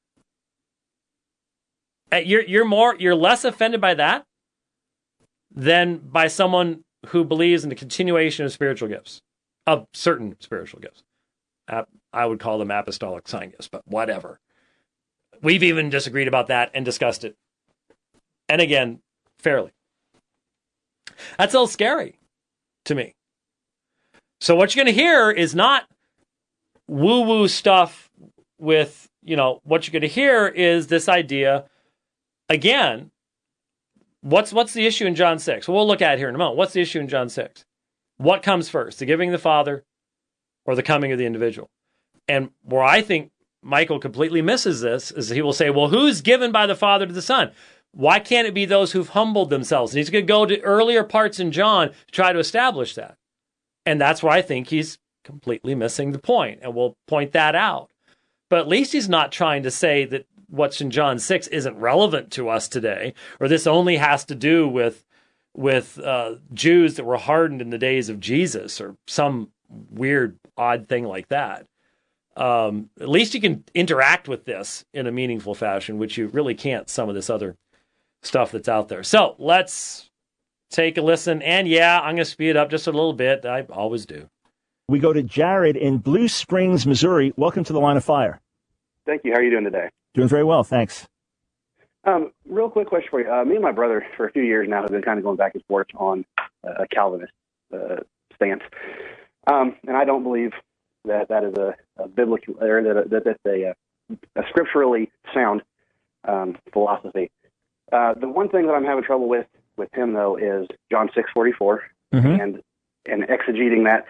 You're less offended by that than by someone who believes in the continuation of spiritual gifts, of certain spiritual gifts. I would call them apostolic sign gifts, but whatever. We've even disagreed about that and discussed it. And again, fairly. That's a little scary to me. So what you're going to hear is not woo-woo stuff with, what you're going to hear is this idea, again, what's the issue in John 6? Well, we'll look at it here in a moment. What's the issue in John 6? What comes first, the giving of the Father or the coming of the individual? And where I think Michael completely misses this is he will say, well, who's given by the Father to the Son? Why can't it be those who've humbled themselves? And he's going to go to earlier parts in John to try to establish that. And that's where I think he's completely missing the point. And we'll point that out. But at least he's not trying to say that what's in John 6 isn't relevant to us today, or this only has to do with Jews that were hardened in the days of Jesus, or some weird, odd thing like that. At least you can interact with this in a meaningful fashion, which you really can't some of this other stuff that's out there. So let's take a listen. And yeah, I'm going to speed it up just a little bit. I always do. We go to Jared in Blue Springs, Missouri. Welcome to the Line of Fire. Thank you. How are you doing today? Doing very well, thanks. Real quick question for you. Me and my brother, for a few years now, have been kind of going back and forth on a Calvinist stance. And I don't believe that is a biblical, or that's a scripturally sound philosophy. The one thing that I'm having trouble with him, though, is John 6:44, and exegeting that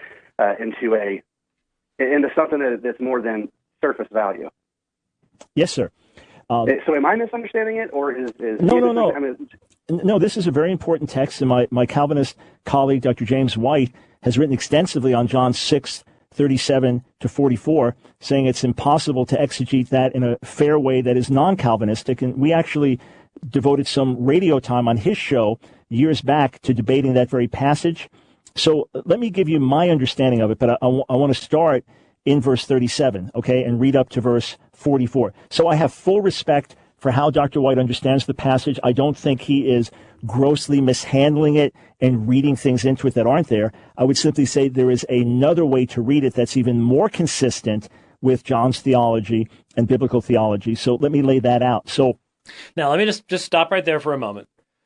into something that's more than surface value. Yes, sir. So am I misunderstanding it, or is No. I mean, No, this is a very important text, and my Calvinist colleague, Dr. James White, has written extensively on John 6:37 to 44, saying it's impossible to exegete that in a fair way that is non-Calvinistic. And we actually devoted some radio time on his show years back to debating that very passage. So let me give you my understanding of it, but I want to start in verse 37, okay, and read up to verse 44. So I have full respect for how Dr. White understands the passage. I don't think he is grossly mishandling it and reading things into it that aren't there. I would simply say there is another way to read it that's even more consistent with John's theology and biblical theology. So let me lay that out. So now let me just stop right there for a moment.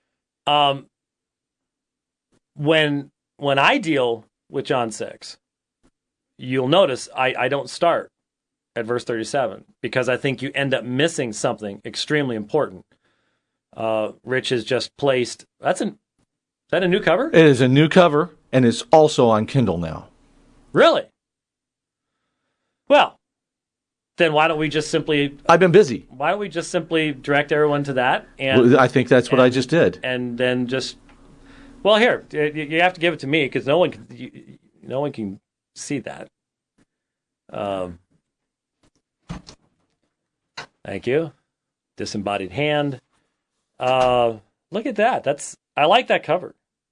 When I deal with John 6, you'll notice I don't start at verse 37 because I think you end up missing something extremely important. Rich has just placed, is that a new cover? It is a new cover, and it's also on Kindle now. Really? Well, then why don't we just simply I've been busy. direct everyone to that? And Well, I think that's what I just did. And then just, well, here, you have to give it to me because no one can see that. Thank you. Disembodied hand. Look at that. I like that cover.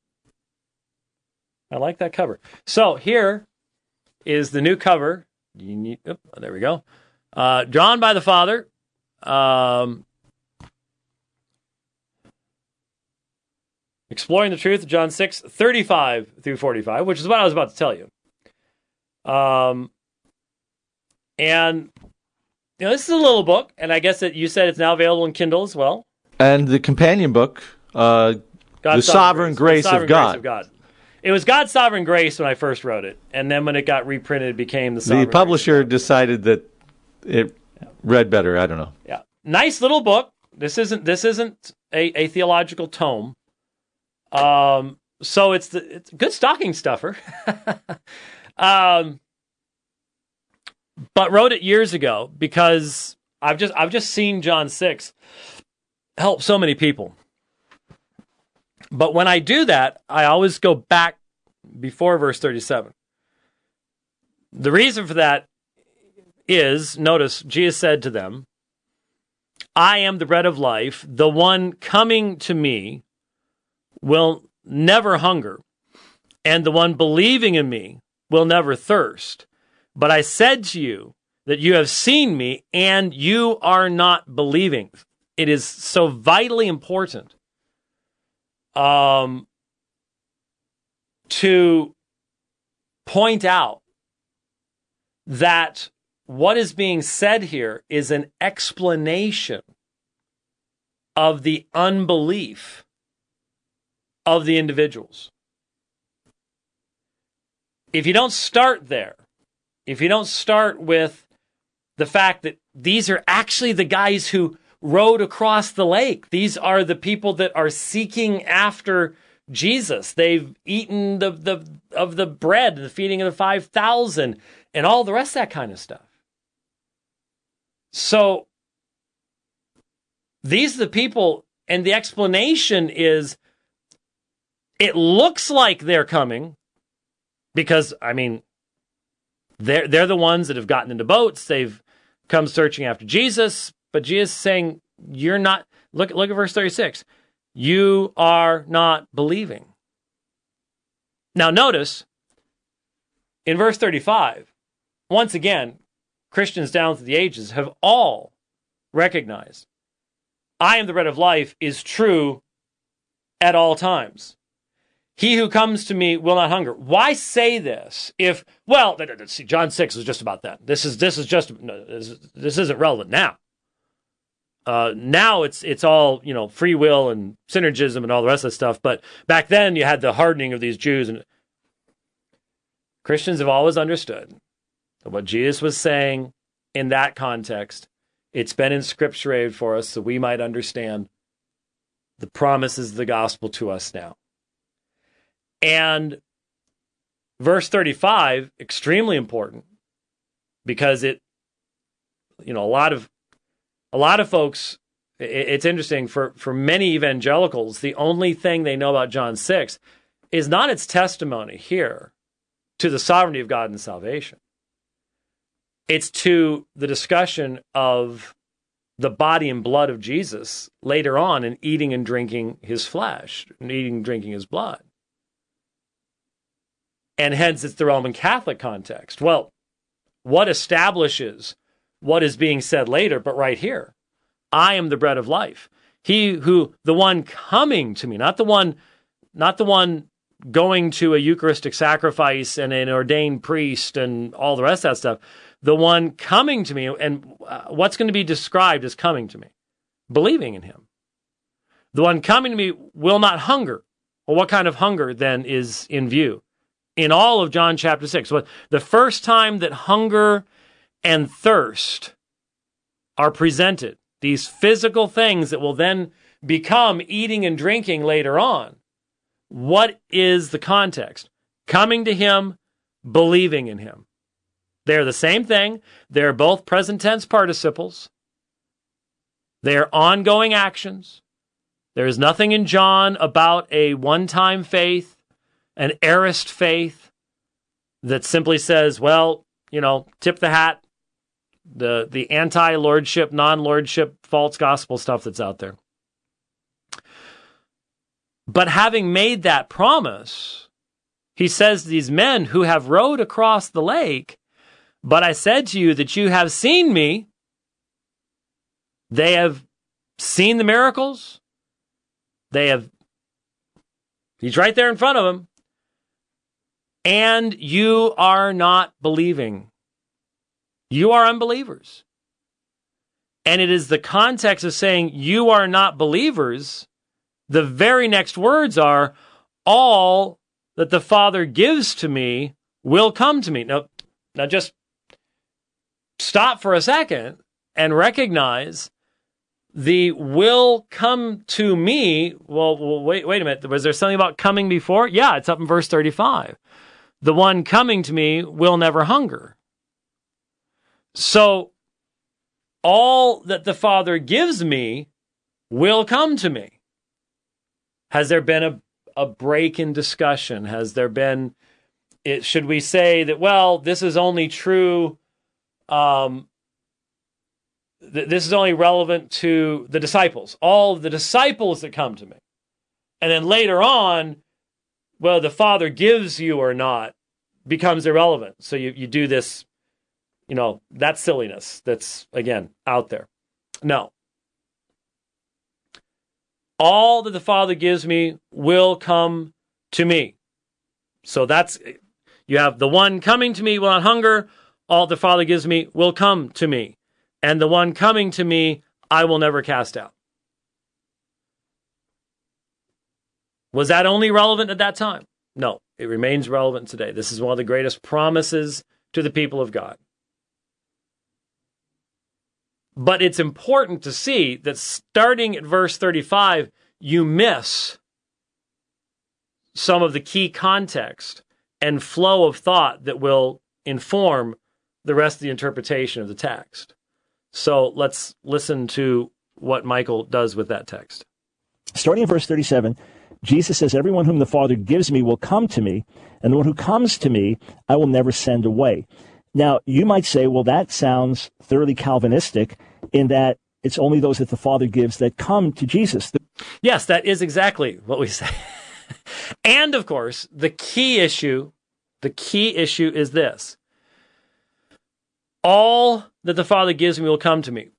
So here is the new cover. There we go. Drawn by the Father. Exploring the truth of John 6:35 through 45, which is what I was about to tell you. And this is a little book, and I guess that you said it's now available in Kindle as well. And the companion book, The Sovereign Grace of God. It was God's Sovereign Grace when I first wrote it, and then when it got reprinted, it became The publisher decided that it read better. I don't know. Yeah, nice little book. This isn't a theological tome. So it's good stocking stuffer. But wrote it years ago because I've just seen John 6 help so many people. But when I do that, I always go back before verse 37. The reason for that is, notice, Jesus said to them, I am the bread of life. The one coming to me will never hunger, and the one believing in me will never thirst. But I said to you that you have seen me, and you are not believing. It is so vitally important to point out that what is being said here is an explanation of the unbelief of the individuals. If you don't start there, if you don't start with the fact that these are actually the guys who rowed across the lake, these are the people that are seeking after Jesus. They've eaten of the bread, the feeding of the 5,000, and all the rest of that kind of stuff. So these are the people, and the explanation is, it looks like they're coming because, I mean, they're the ones that have gotten into boats. They've come searching after Jesus, but Jesus is saying, you're not, look at verse 36. You are not believing. Now notice, in verse 35, once again, Christians down through the ages have all recognized, I am the bread of life is true at all times. He who comes to me will not hunger. Why say this? If, well, see, John 6 is just about that. This isn't relevant now. Now it's all, free will and synergism and all the rest of that stuff. But back then you had the hardening of these Jews, and Christians have always understood that what Jesus was saying in that context, it's been inscripturated for us so we might understand the promises of the gospel to us now. And verse 35, extremely important, because a lot of folks, it's interesting, for many evangelicals, the only thing they know about John 6 is not its testimony here to the sovereignty of God and salvation. It's to the discussion of the body and blood of Jesus later on in eating and drinking his flesh, and eating and drinking his blood. And hence it's the Roman Catholic context. Well, what establishes what is being said later, but right here? I am the bread of life. The one coming to me, not the one going to a Eucharistic sacrifice and an ordained priest and all the rest of that stuff. The one coming to me, and what's going to be described as coming to me? Believing in him. The one coming to me will not hunger. Well, what kind of hunger then is in view? In all of John chapter 6. So the first time that hunger and thirst are presented, these physical things that will then become eating and drinking later on, what is the context? Coming to him, believing in him. They're the same thing. They're both present tense participles. They're ongoing actions. There is nothing in John about a one-time faith, an aorist faith that simply says, well, tip the hat, the anti-lordship, non-lordship, false gospel stuff that's out there. But having made that promise, he says to these men who have rowed across the lake, but I said to you that you have seen me. They have seen the miracles. He's right there in front of them. And you are not believing. You are unbelievers. And it is the context of saying you are not believers. The very next words are, all that the Father gives to me will come to me. Now just stop for a second and recognize the will come to me. Well, wait a minute. Was there something about coming before? Yeah, it's up in verse 35. The one coming to me will never hunger. So all that the Father gives me will come to me. Has there been a break in discussion? Has there been, should we say that, well, this is only true, this is only relevant to the disciples, all of the disciples that come to me. And then later on, well, the Father gives you or not becomes irrelevant. So you do this, that silliness that's, again, out there. No. All that the Father gives me will come to me. So you have the one coming to me will not hunger. All the Father gives me will come to me. And the one coming to me, I will never cast out. Was that only relevant at that time? No, it remains relevant today. This is one of the greatest promises to the people of God. But it's important to see that starting at verse 35, you miss some of the key context and flow of thought that will inform the rest of the interpretation of the text. So let's listen to what Michael does with that text. Starting in verse 37, Jesus says, everyone whom the Father gives me will come to me, and the one who comes to me, I will never send away. Now, you might say, well, that sounds thoroughly Calvinistic in that it's only those that the Father gives that come to Jesus. Yes, that is exactly what we say. And, of course, the key issue is this. All that the Father gives me will come to me.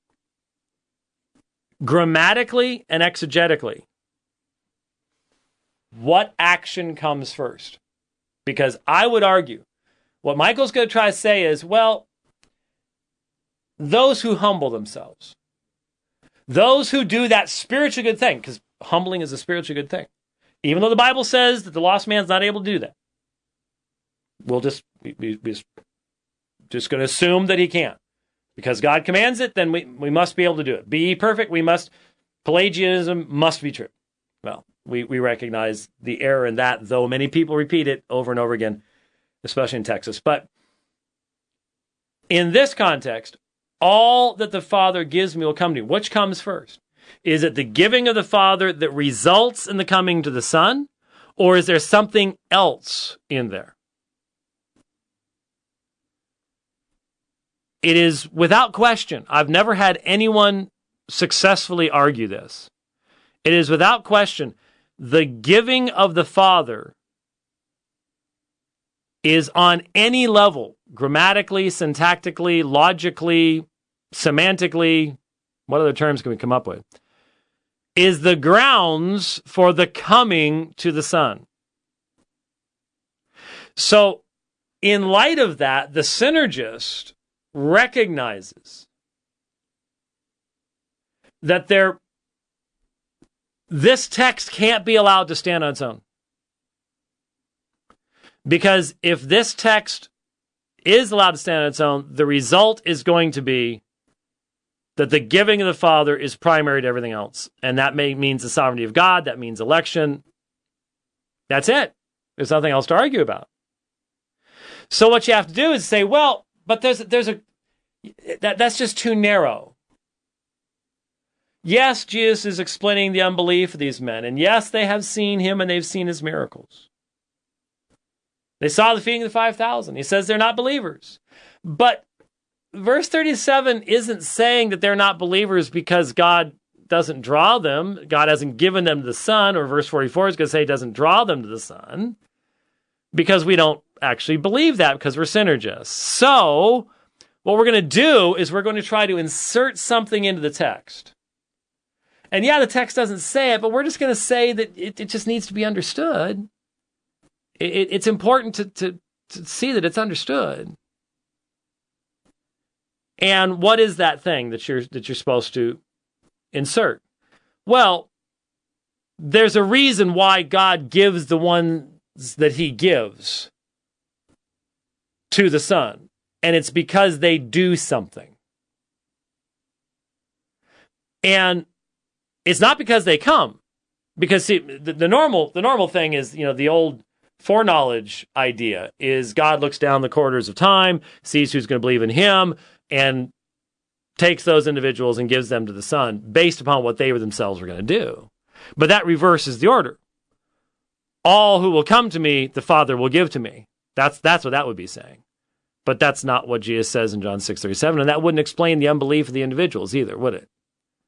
Grammatically and exegetically, what action comes first? Because I would argue, what Michael's going to try to say is, well, those who humble themselves, those who do that spiritual good thing, because humbling is a spiritual good thing, even though the Bible says that the lost man's not able to do that, we'll just going to assume that he can't. Because God commands it, then we must be able to do it. Be ye perfect, Pelagianism must be true. Well, we recognize the error in that, though many people repeat it over and over again, especially in Texas. But in this context, all that the Father gives me will come to me. Which comes first? Is it the giving of the Father that results in the coming to the Son? Or is there something else in there? It is without question. I've never had anyone successfully argue this. It is without question. The giving of the Father is on any level, grammatically, syntactically, logically, semantically, what other terms can we come up with, is the grounds for the coming to the Son. So, in light of that, the synergist recognizes that this text can't be allowed to stand on its own. Because if this text is allowed to stand on its own, the result is going to be that the giving of the Father is primary to everything else. And that means the sovereignty of God, that means election. That's it. There's nothing else to argue about. So what you have to do is say, well, but that's just too narrow. Yes, Jesus is explaining the unbelief of these men. And yes, they have seen him and they've seen his miracles. They saw the feeding of the 5,000. He says they're not believers. But verse 37 isn't saying that they're not believers because God doesn't draw them. God hasn't given them to the Son. Or verse 44 is going to say he doesn't draw them to the Son. Because we don't actually believe that because we're synergists. So what we're going to do is we're going to try to insert something into the text. And yeah, the text doesn't say it, but we're just going to say that it just needs to be understood. It's important to see that it's understood. And what is that thing that you're supposed to insert? Well, there's a reason why God gives the ones that he gives to the Son, and it's because they do something. And it's not because they come, because see, the normal thing is, the old foreknowledge idea is God looks down the corridors of time, sees who's going to believe in him, and takes those individuals and gives them to the Son based upon what they themselves were going to do. But that reverses the order. All who will come to me, the Father will give to me. That's what that would be saying. But that's not what Jesus says in John 6:37, and that wouldn't explain the unbelief of the individuals either, would it?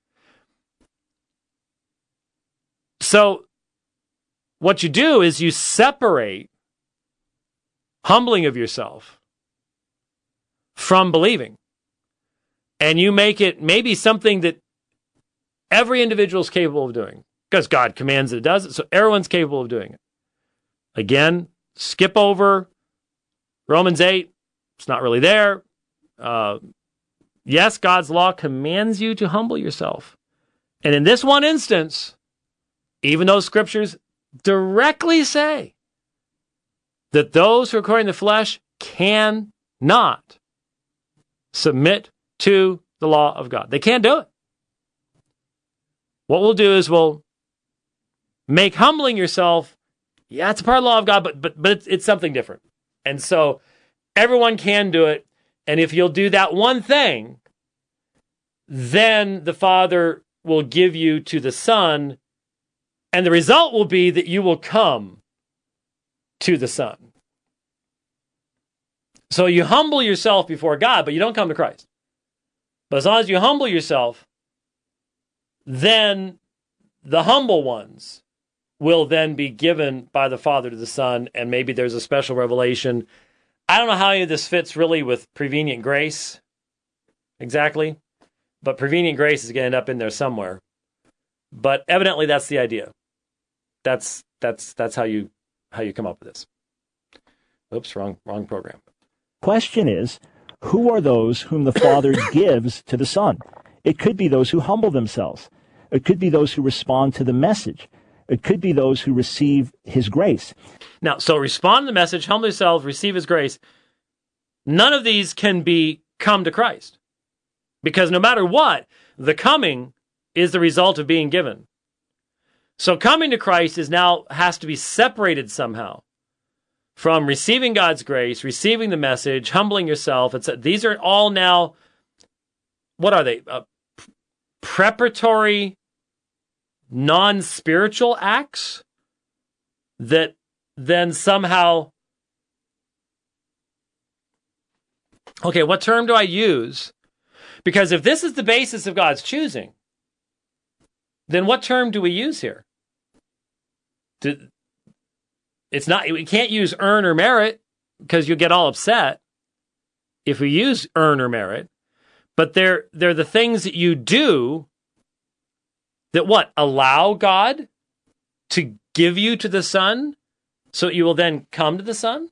So what you do is you separate humbling of yourself from believing. And you make it maybe something that every individual is capable of doing. Because God commands it does it, so everyone's capable of doing it. Again, skip over Romans 8. It's not really there. Yes, God's law commands you to humble yourself. And in this one instance, even though scriptures directly say that those who are according to the flesh cannot submit to the law of God. They can't do it. What we'll do is we'll make humbling yourself, yeah, it's a part of the law of God, but it's something different. And so everyone can do it. And if you'll do that one thing, then the Father will give you to the Son, and the result will be that you will come to the Son. So you humble yourself before God, but you don't come to Christ. But as long as you humble yourself, then the humble ones will then be given by the Father to the Son, and maybe there's a special revelation. I don't know how any of this fits really with prevenient grace exactly, but prevenient grace is going to end up in there somewhere. But evidently that's the idea. That's how you come up with this. Oops, wrong program. Question is, who are those whom the Father gives to the Son? It could be those who humble themselves. It could be those who respond to the message. It could be those who receive his grace. Now, so respond to the message, humble yourself, receive his grace. None of these can come to Christ. Because no matter what, the coming is the result of being given. So coming to Christ has to be separated somehow from receiving God's grace, receiving the message, humbling yourself. These are all now, what are they? Preparatory, non-spiritual acts that then somehow, okay, what term do I use? Because if this is the basis of God's choosing, then what term do we use here? It's not, we can't use earn or merit because you'll get all upset if we use earn or merit. But they're the things that you do that what? Allow God to give you to the Son so you will then come to the Son?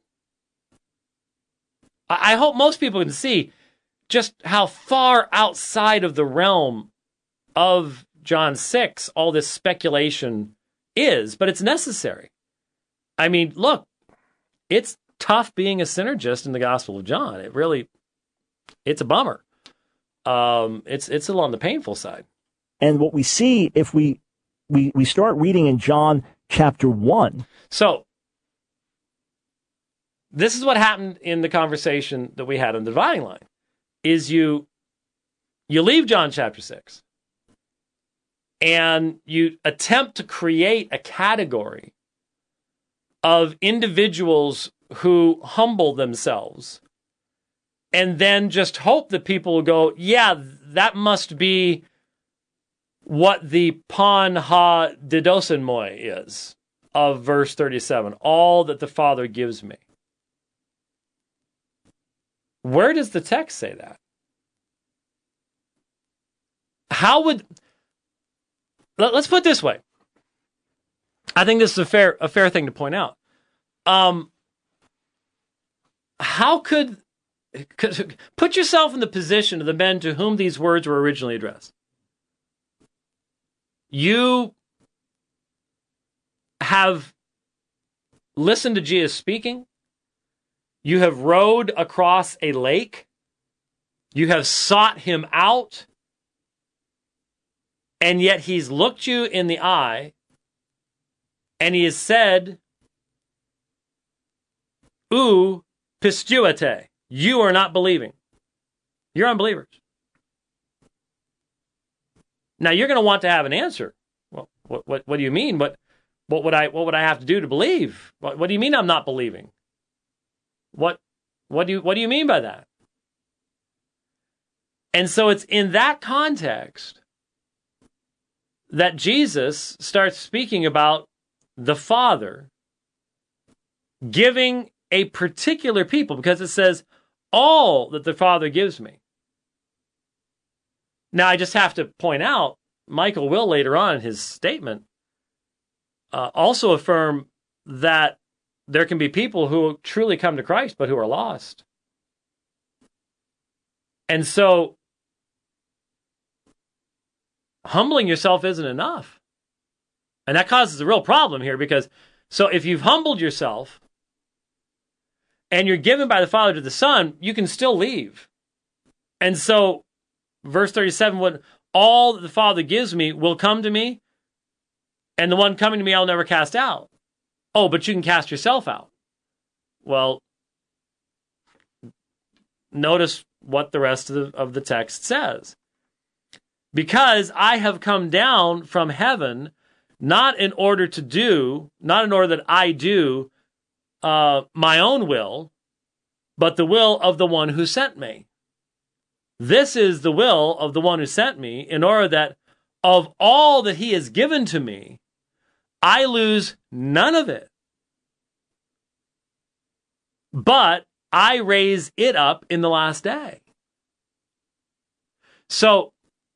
I hope most people can see just how far outside of the realm of John 6 all this speculation is, but it's necessary. I mean, look, it's tough being a synergist in the Gospel of John. It's a bummer. It's a little on the painful side. And what we see if we start reading in John chapter 1. So this is what happened in the conversation that we had on the dividing line, is you leave John chapter 6 and you attempt to create a category of individuals who humble themselves and then just hope that people will go, yeah, that must be what the pan ha didosenmoi is of verse 37, all that the Father gives me. Where does the text say that? Let's put it this way. I think this is a fair thing to point out. How could put yourself in the position of the men to whom these words were originally addressed? You have listened to Jesus speaking. You have rowed across a lake. You have sought him out. And yet he's looked you in the eye and he has said, "U pistuate," you are not believing. You're unbelievers. Now you're going to want to have an answer. Well, what do you mean? What would I have to do to believe? What do you mean I'm not believing? What do you mean by that? And so it's in that context that Jesus starts speaking about the Father giving a particular people, because it says, all that the Father gives me. Now, I just have to point out, Michael will later on in his statement also affirm that there can be people who truly come to Christ, but who are lost. And so, humbling yourself isn't enough. And that causes a real problem here, because so if you've humbled yourself and you're given by the Father to the Son, you can still leave. And so, verse 37, when all that the Father gives me will come to me, and the one coming to me I'll never cast out. Oh, but you can cast yourself out. Well, notice what the rest of the text says. Because I have come down from heaven, not in order that I do my own will, but the will of the one who sent me. This is the will of the one who sent me, in order that of all that he has given to me, I lose none of it, but I raise it up in the last day. So,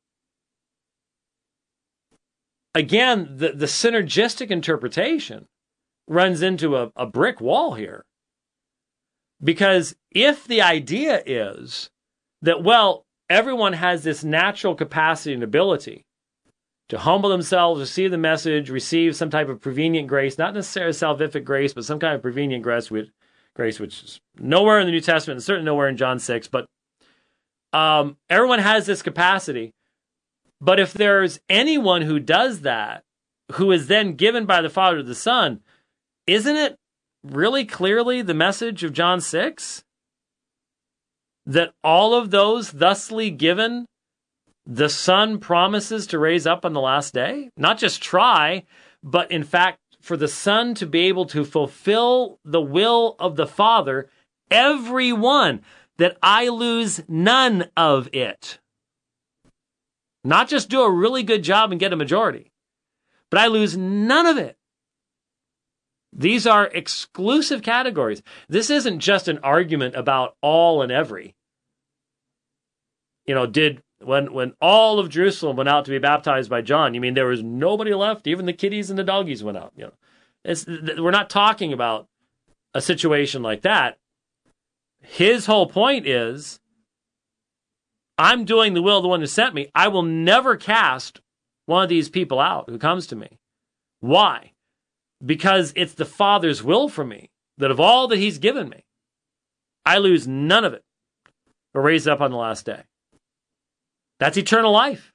again, the synergistic interpretation runs into a brick wall here. Because if the idea is that, well, everyone has this natural capacity and ability to humble themselves, receive the message, receive some type of prevenient grace, not necessarily salvific grace, but some kind of prevenient grace, which is nowhere in the New Testament, and certainly nowhere in John 6, but everyone has this capacity. But if there's anyone who does that, who is then given by the Father to the Son, isn't it really clearly the message of John 6? That all of those thusly given, the Son promises to raise up on the last day? Not just try, but in fact, for the Son to be able to fulfill the will of the Father, everyone, that I lose none of it. Not just do a really good job and get a majority, but I lose none of it. These are exclusive categories. This isn't just an argument about all and every. You know, when all of Jerusalem went out to be baptized by John, you mean there was nobody left? Even the kitties and the doggies went out. You know, we're not talking about a situation like that. His whole point is, I'm doing the will of the one who sent me. I will never cast one of these people out who comes to me. Why? Because it's the Father's will for me that of all that he's given me, I lose none of it, but raise it up on the last day. That's eternal life.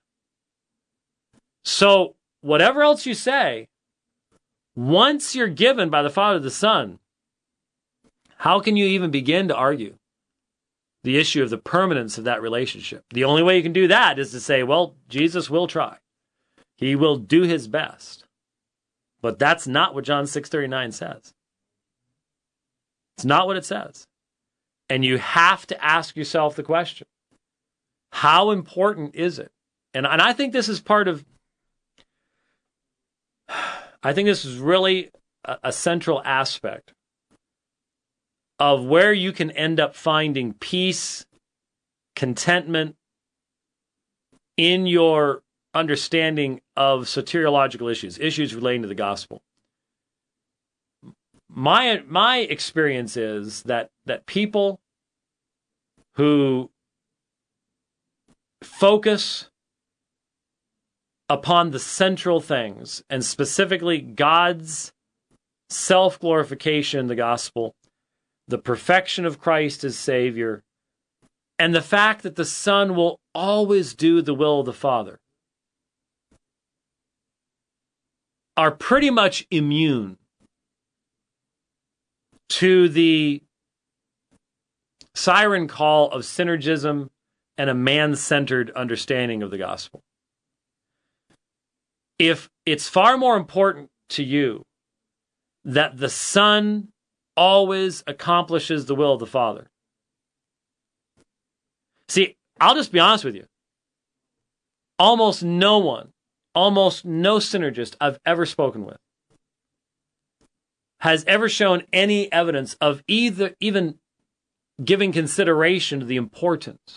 So whatever else you say, once you're given by the Father the Son, How can you even begin to argue the issue of the permanence of that relationship? The only way you can do that is to say, well, Jesus will try. He will do his best. But that's not what John 6:39 says. It's not what it says. And you have to ask yourself the question, how important is it? And I think this is part of, I think this is really a central aspect of where you can end up finding peace, contentment in your understanding of soteriological issues relating to the gospel. My experience is that people who focus upon the central things, and specifically God's self-glorification in the gospel, the perfection of Christ as Savior, and the fact that the Son will always do the will of the Father, are pretty much immune to the siren call of synergism and a man-centered understanding of the gospel. If it's far more important to you that the Son always accomplishes the will of the Father. See, I'll just be honest with you. Almost no synergist I've ever spoken with has ever shown any evidence of even giving consideration to the importance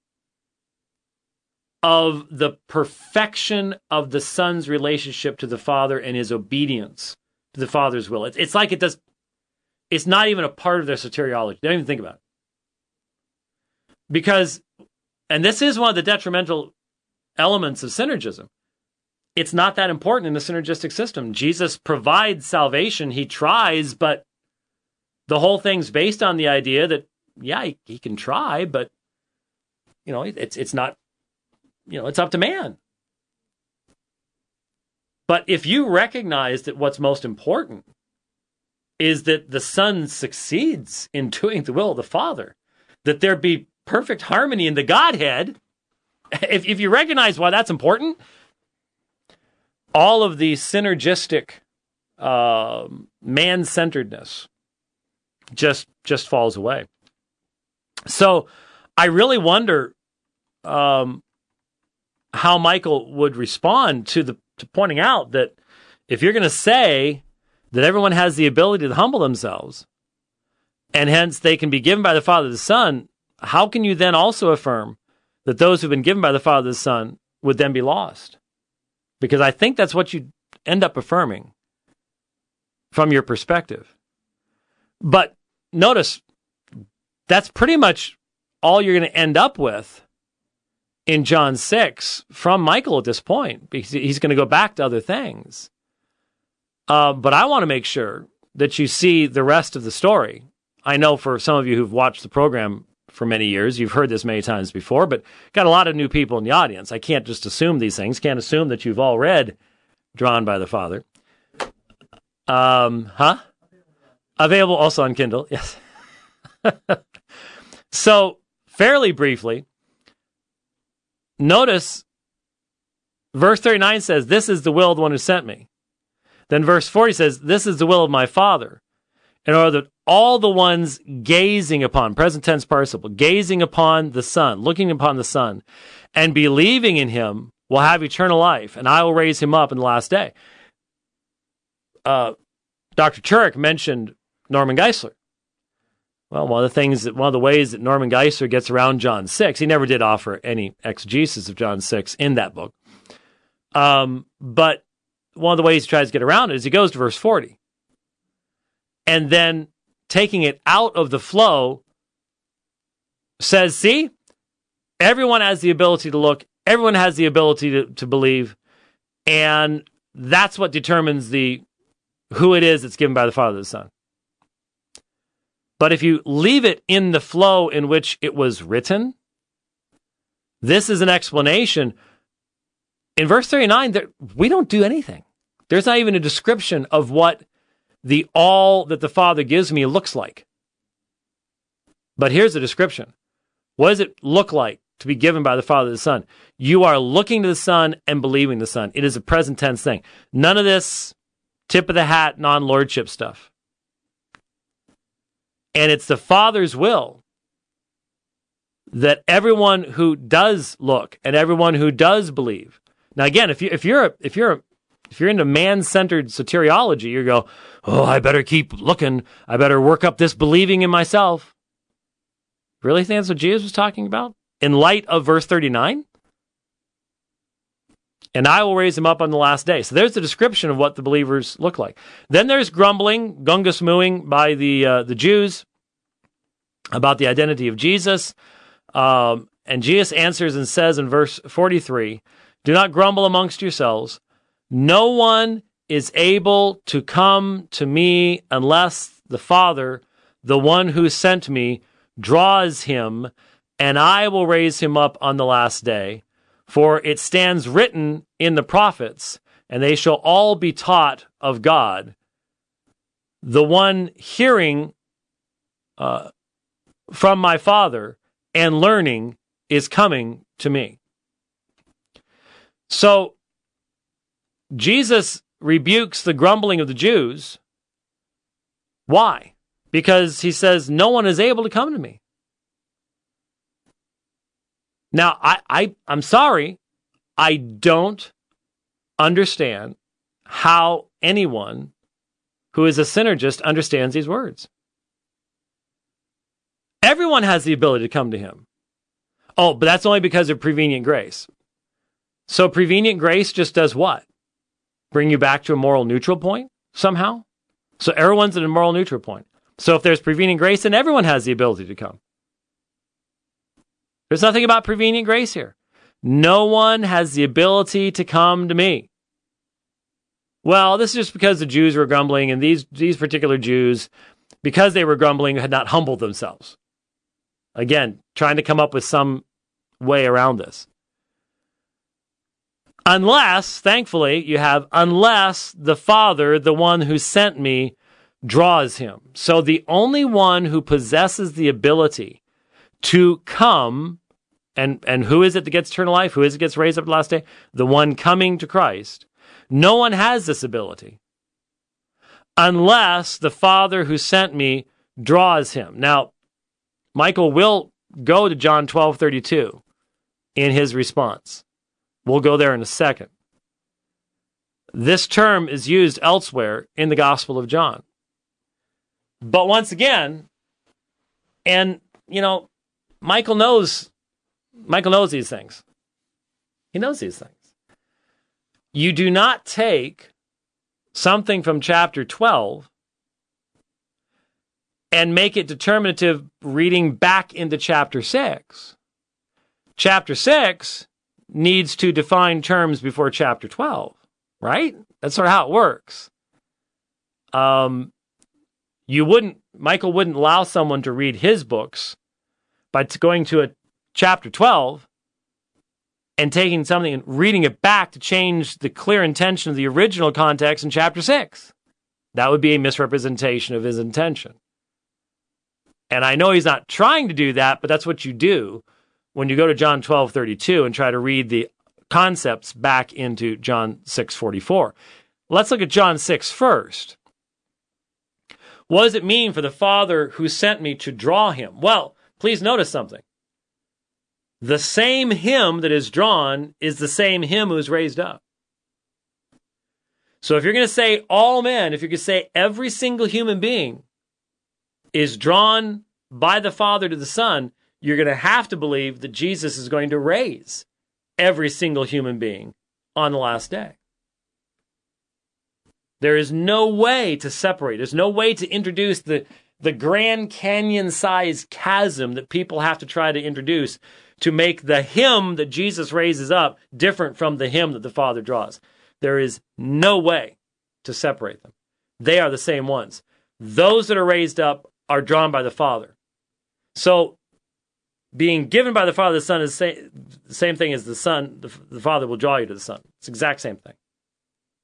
of the perfection of the Son's relationship to the Father and his obedience to the Father's will. It's like it's not even a part of their soteriology. They don't even think about it. Because, and this is one of the detrimental elements of synergism, it's not that important in the synergistic system. Jesus provides salvation, he tries, but the whole thing's based on the idea that, yeah, he can try, but, it's not, it's up to man. But if you recognize that what's most important is that the Son succeeds in doing the will of the Father, that there be perfect harmony in the Godhead, if you recognize why that's important, all of the synergistic man-centeredness just falls away. So I really wonder how Michael would respond to pointing out that if you're going to say that everyone has the ability to humble themselves, and hence they can be given by the Father the Son, how can you then also affirm that those who've been given by the Father the Son would then be lost? Because I think that's what you end up affirming from your perspective. But notice, that's pretty much all you're going to end up with in John 6 from Michael at this point, because he's going to go back to other things. But I want to make sure that you see the rest of the story. I know for some of you who've watched the program for many years, you've heard this many times before, but got a lot of new people in the audience. I can't just assume these things. Can't assume that you've all read Drawn by the Father. Available also on Kindle, yes. So, fairly briefly, notice verse 39 says, "This is the will of the one who sent me." Then verse 40 says, "This is the will of my Father, in order that all the ones gazing upon," present tense participle, gazing upon the Son, looking upon the Son, and believing in him will have eternal life, and I will raise him up in the last day. Dr. Turek mentioned Norman Geisler. Well, one of the ways that Norman Geisler gets around John 6, he never did offer any exegesis of John 6 in that book. But one of the ways he tries to get around it is he goes to verse 40. And then taking it out of the flow says, see, everyone has the ability to look, everyone has the ability to believe, and that's what determines who it is that's given by the Father and the Son. But if you leave it in the flow in which it was written, this is an explanation. In verse 39, we don't do anything. There's not even a description of what the all that the Father gives me looks like. But here's the description. What does it look like to be given by the Father to the Son? You are looking to the Son and believing the Son. It is a present tense thing. None of this tip of the hat, non-lordship stuff. And it's the Father's will that everyone who does look and everyone who does believe. Now, again, if you're into man-centered soteriology, you go, oh, I better keep looking. I better work up this believing in myself. Really think that's what Jesus was talking about? In light of verse 39? And I will raise him up on the last day. So there's the description of what the believers look like. Then there's grumbling, gungus mooing by the Jews about the identity of Jesus. And Jesus answers and says in verse 43, do not grumble amongst yourselves. No one is able to come to me unless the Father, the one who sent me, draws him, and I will raise him up on the last day. For it stands written in the prophets, and they shall all be taught of God. The one hearing from my Father and learning is coming to me. So Jesus rebukes the grumbling of the Jews. Why? Because he says, no one is able to come to me. Now, I'm sorry, I don't understand how anyone who is a synergist understands these words. Everyone has the ability to come to him. Oh, but that's only because of prevenient grace. So prevenient grace just does what? Bring you back to a moral neutral point somehow? So everyone's at a moral neutral point. So if there's prevenient grace, then everyone has the ability to come. There's nothing about prevenient grace here. No one has the ability to come to me. Well, this is just because the Jews were grumbling, and these particular Jews, because they were grumbling, had not humbled themselves. Again, trying to come up with some way around this. Unless, thankfully, you have, unless the Father, the one who sent me, draws him. So the only one who possesses the ability to come, and who is it that gets eternal life? Who is it that gets raised up at the last day? The one coming to Christ. No one has this ability unless the Father who sent me draws him. Now, Michael will go to John 12:32 in his response. We'll go there in a second. This term is used elsewhere in the Gospel of John. But once again, and, Michael knows these things. He knows these things. You do not take something from chapter 12 and make it determinative reading back into chapter 6. Chapter 6 needs to define terms before chapter 12, right? That's sort of how it works. Michael wouldn't allow someone to read his books by going to a chapter 12 and taking something and reading it back to change the clear intention of the original context in chapter 6. That would be a misrepresentation of his intention. And I know he's not trying to do that, but that's what you do when you go to John 12:32 and try to read the concepts back into John 6:44. Let's look at John 6 first. What does it mean for the Father who sent me to draw him? Well, please notice something. The same him that is drawn is the same him who's raised up. So if you're going to say all men, if you're going to say every single human being is drawn by the Father to the Son, you're going to have to believe that Jesus is going to raise every single human being on the last day. There is no way to separate. There's no way to introduce the Grand Canyon-sized chasm that people have to try to introduce to make the him that Jesus raises up different from the him that the Father draws. There is no way to separate them. They are the same ones. Those that are raised up are drawn by the Father. So, being given by the Father to the Son is the same thing as the Son. The Father will draw you to the Son. It's the exact same thing.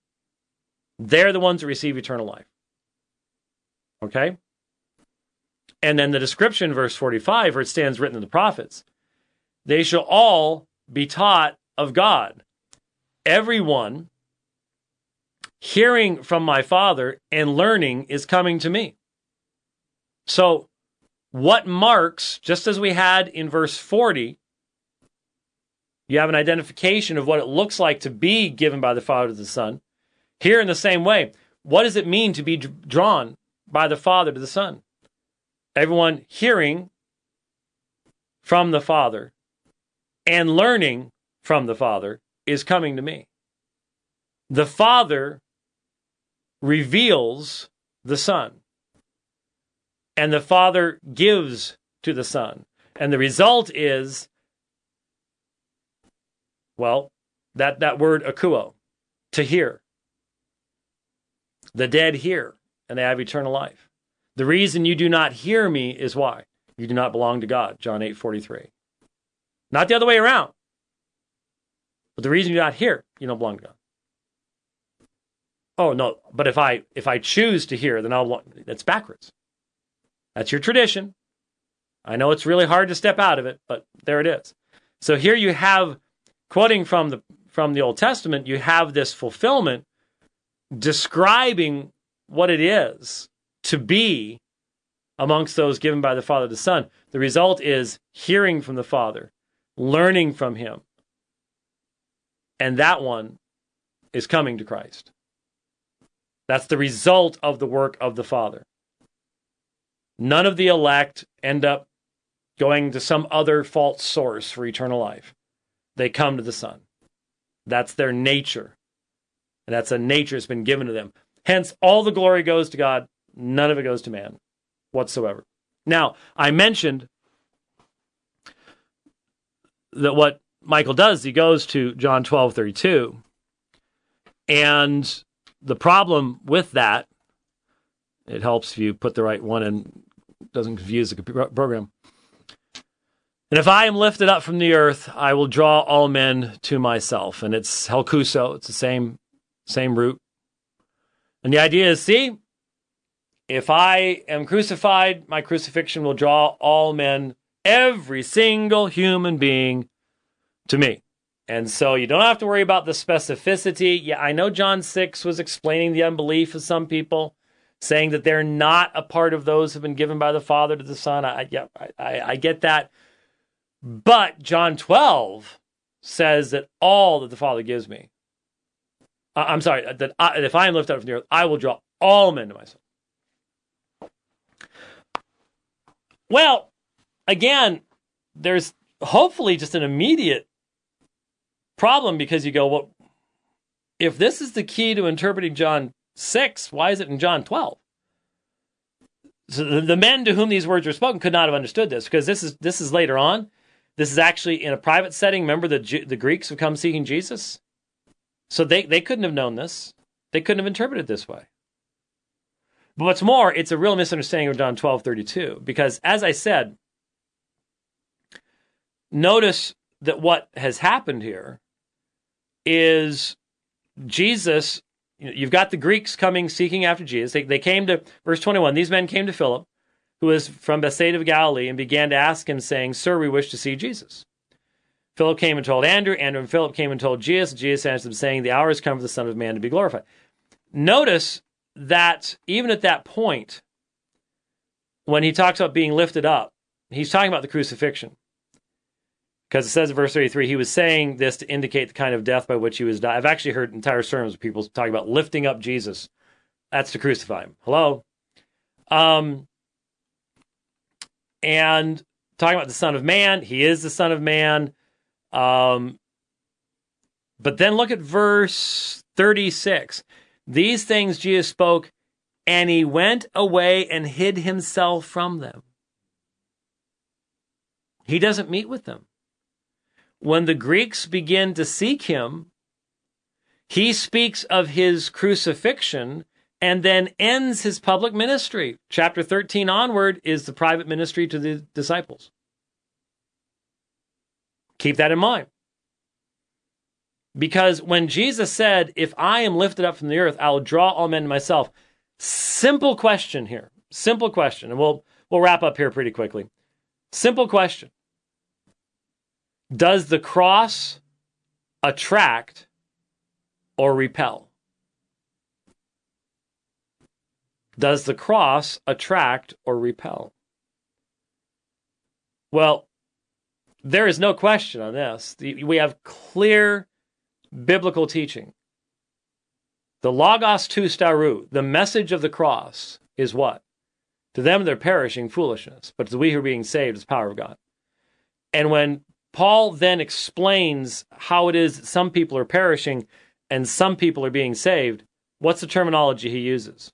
They're the ones that receive eternal life. Okay? And then the description, verse 45, where it stands written in the prophets, they shall all be taught of God. Everyone hearing from my Father and learning is coming to me. So what marks, just as we had in verse 40, you have an identification of what it looks like to be given by the Father to the Son. Here in the same way, what does it mean to be drawn by the Father to the Son? Everyone hearing from the Father and learning from the Father is coming to me. The Father reveals the Son, and the Father gives to the Son. And the result is, well, that word akuo, to hear. The dead hear, and they have eternal life. The reason you do not hear me is why? You do not belong to God, John 8:43. Not the other way around. But the reason you do not hear, you don't belong to God. Oh, no, but if I choose to hear, then that's backwards. That's your tradition. I know it's really hard to step out of it, but there it is. So here you have, quoting from the Old Testament, you have this fulfillment describing what it is to be amongst those given by the Father to the Son. The result is hearing from the Father, learning from him. And that one is coming to Christ. That's the result of the work of the Father. None of the elect end up going to some other false source for eternal life. They come to the Son. That's their nature. And that's a nature that's been given to them. Hence, all the glory goes to God. None of it goes to man whatsoever. Now, I mentioned that what Michael does, he goes to John 12:32. And the problem with that, it helps if you put the right one in, doesn't confuse the program. And if I am lifted up from the earth, I will draw all men to myself. And it's helkuso, it's the same root. And the idea is, see, if I am crucified, my crucifixion will draw all men, every single human being, to me. And so you don't have to worry about the specificity. Yeah, I know John 6 was explaining the unbelief of some people, saying that they're not a part of those who have been given by the Father to the Son. I get that. But John 12 says that all that the Father gives me, if I am lifted up from the earth, I will draw all men to myself. Well, again, there's hopefully just an immediate problem, because you go, well, if this is the key to interpreting John 6, why is it in John 12? So the men to whom these words were spoken could not have understood this, because this is later on. This is actually in a private setting. Remember, the Greeks have come seeking Jesus? So they couldn't have known this. They couldn't have interpreted it this way. But what's more, it's a real misunderstanding of John 12:32, because as I said, notice that what has happened here is Jesus, you've got the Greeks coming seeking after Jesus. They came to, verse 21, these men came to Philip, who was from Bethsaida of Galilee, and began to ask him, saying, Sir, we wish to see Jesus. Philip came and told Andrew. Andrew and Philip came and told Jesus. Jesus answered them, saying, the hour has come for the Son of Man to be glorified. Notice that even at that point, when he talks about being lifted up, he's talking about the crucifixion. Because it says in verse 33, he was saying this to indicate the kind of death by which he was died. I've actually heard entire sermons of people talking about lifting up Jesus. That's to crucify him. Hello? And talking about the Son of Man, he is the Son of Man. But then look at verse 36. These things Jesus spoke, and he went away and hid himself from them. He doesn't meet with them. When the Greeks begin to seek him, he speaks of his crucifixion and then ends his public ministry. Chapter 13 onward is the private ministry to the disciples. Keep that in mind. Because when Jesus said, if I am lifted up from the earth, I will draw all men to myself. Simple question here. Simple question. And we'll we'll wrap up here pretty quickly. Simple question. Does the cross attract or repel? Does the cross attract or repel? Well, there is no question on this. We have clear biblical teaching. The Logos tou starou, the message of the cross, is what? To them they're perishing, foolishness, but to we who are being saved is the power of God. And when Paul then explains how it is that some people are perishing and some people are being saved, what's the terminology he uses?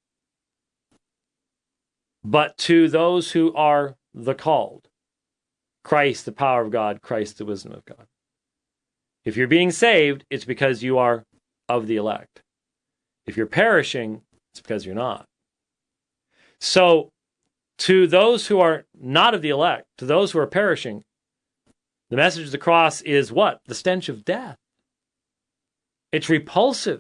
But to those who are the called, Christ, the power of God, Christ, the wisdom of God. If you're being saved, it's because you are of the elect. If you're perishing, it's because you're not. So, to those who are not of the elect, to those who are perishing, the message of the cross is what? The stench of death. It's repulsive.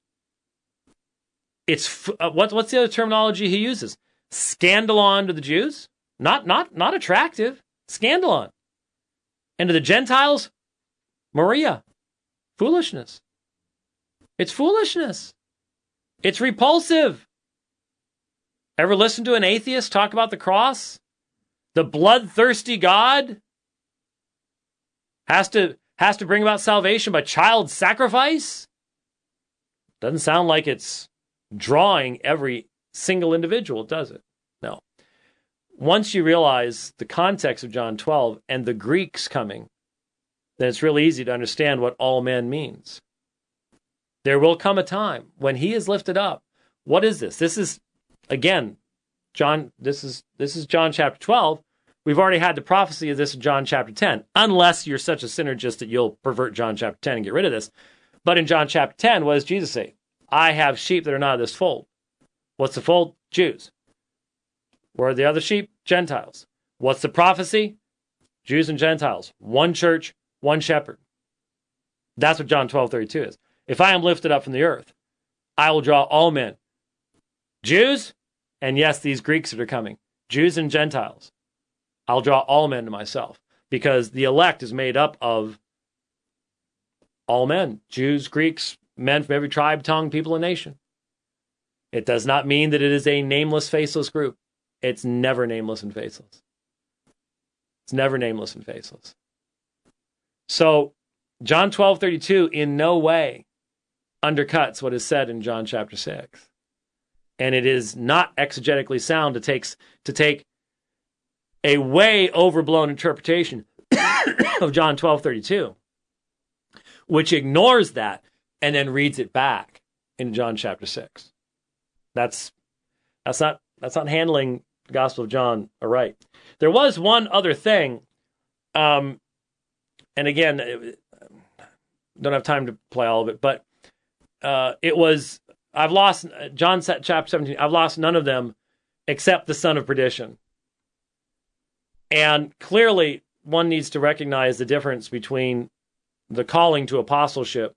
It's what's the other terminology he uses? Scandalon to the Jews, not attractive. Scandalon. And to the Gentiles, Maria, foolishness. It's foolishness. It's repulsive. Ever listen to an atheist talk about the cross? The bloodthirsty God has to bring about salvation by child sacrifice? Doesn't sound like it's drawing every single individual, does it? No. Once you realize the context of John 12 and the Greeks coming, then it's really easy to understand what all men means. There will come a time when he is lifted up. What is this? This is, again, John. This is John chapter 12. We've already had the prophecy of this in John chapter 10, unless you're such a synergist that you'll pervert John chapter 10 and get rid of this. But in John chapter 10, what does Jesus say? I have sheep that are not of this fold. What's the fold? Jews. Where are the other sheep? Gentiles. What's the prophecy? Jews and Gentiles. One church, one shepherd. That's what John 12:32 is. If I am lifted up from the earth, I will draw all men. Jews, and yes, these Greeks that are coming. Jews and Gentiles. I'll draw all men to myself. Because the elect is made up of all men. Jews, Greeks, men from every tribe, tongue, people, and nation. It does not mean that it is a nameless, faceless group. It's never nameless and faceless. It's never nameless and faceless. So, John 12:32 in no way undercuts what is said in John chapter 6. And it is not exegetically sound to take a way overblown interpretation of John 12:32, which ignores that and then reads it back in John chapter 6. That's not handling the Gospel of John aright. There was one other thing, and again, don't have time to play all of it, but I've lost John chapter 17. I've lost none of them except the son of perdition. And clearly, one needs to recognize the difference between the calling to apostleship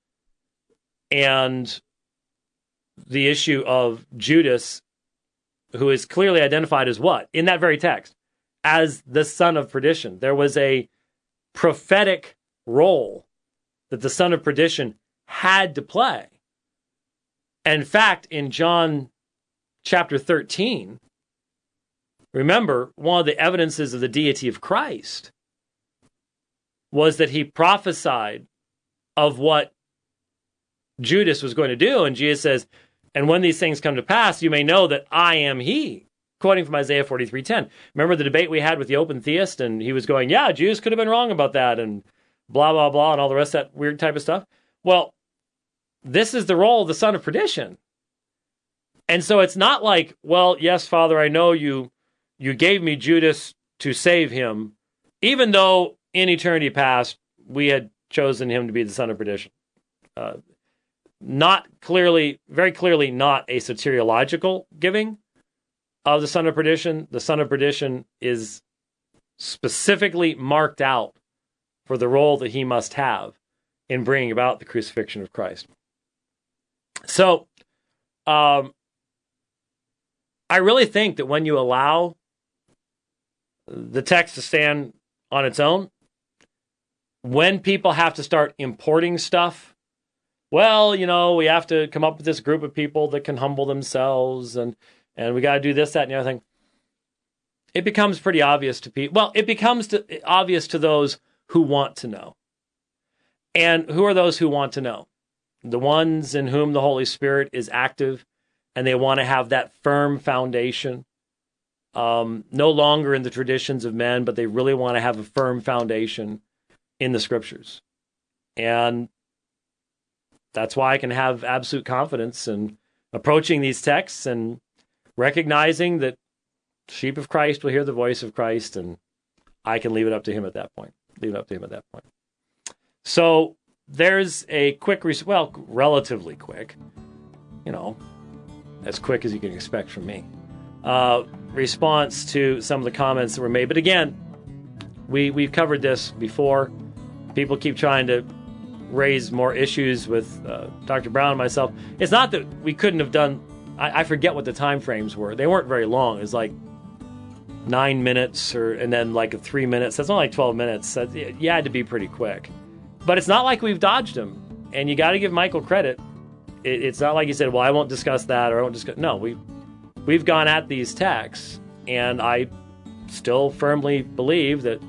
and the issue of Judas, who is clearly identified as what? In that very text, as the son of perdition. There was a prophetic role that the son of perdition had to play. And in fact, in John chapter 13, remember, one of the evidences of the deity of Christ was that he prophesied of what Judas was going to do. And Jesus says, and when these things come to pass, you may know that I am he. Quoting from Isaiah 43:10. Remember the debate we had with the open theist? And he was going, yeah, Jews could have been wrong about that. And blah, blah, blah, and all the rest of that weird type of stuff. Well, this is the role of the son of perdition. And so it's not like, well, yes, Father, I know you gave me Judas to save him, even though in eternity past we had chosen him to be the son of perdition. Not clearly, very clearly not a soteriological giving of the son of perdition. The son of perdition is specifically marked out for the role that he must have in bringing about the crucifixion of Christ. So, I really think that when you allow the text to stand on its own. When people have to start importing stuff, well, we have to come up with this group of people that can humble themselves, and we got to do this, that, and the other thing. It becomes pretty obvious to people. Well, it becomes obvious to those who want to know. And who are those who want to know? The ones in whom the Holy Spirit is active, and they want to have that firm foundation. No longer in the traditions of men, but they really want to have a firm foundation in the Scriptures. And that's why I can have absolute confidence in approaching these texts and recognizing that sheep of Christ will hear the voice of Christ, and I can leave it up to him at that point. So there's a quick, relatively quick, as quick as you can expect from me, response to some of the comments that were made. But again, we've covered this before. People keep trying to raise more issues with Dr. Brown and myself. It's not that we couldn't have done, I forget what the time frames were. They weren't very long. It was like 9 minutes and then like 3 minutes. That's only like 12 minutes. You had to be pretty quick. But it's not like we've dodged them. And you got to give Michael credit. It's not like he said, well, I won't discuss that or I won't discuss. No, we've gone at these texts. And I still firmly believe that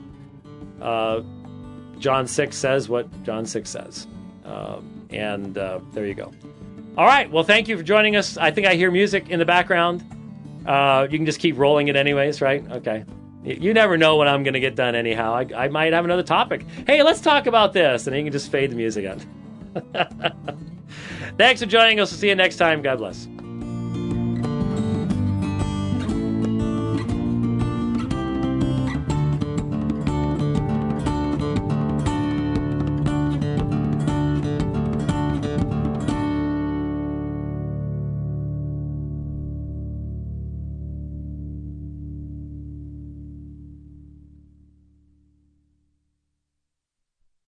John 6 says what John 6 says. There you go. All right. Well, thank you for joining us. I think I hear music in the background. You can just keep rolling it anyways, right? Okay. You never know when I'm going to get done anyhow. I might have another topic. Hey, let's talk about this. And you can just fade the music on. Thanks for joining us. We'll see you next time. God bless.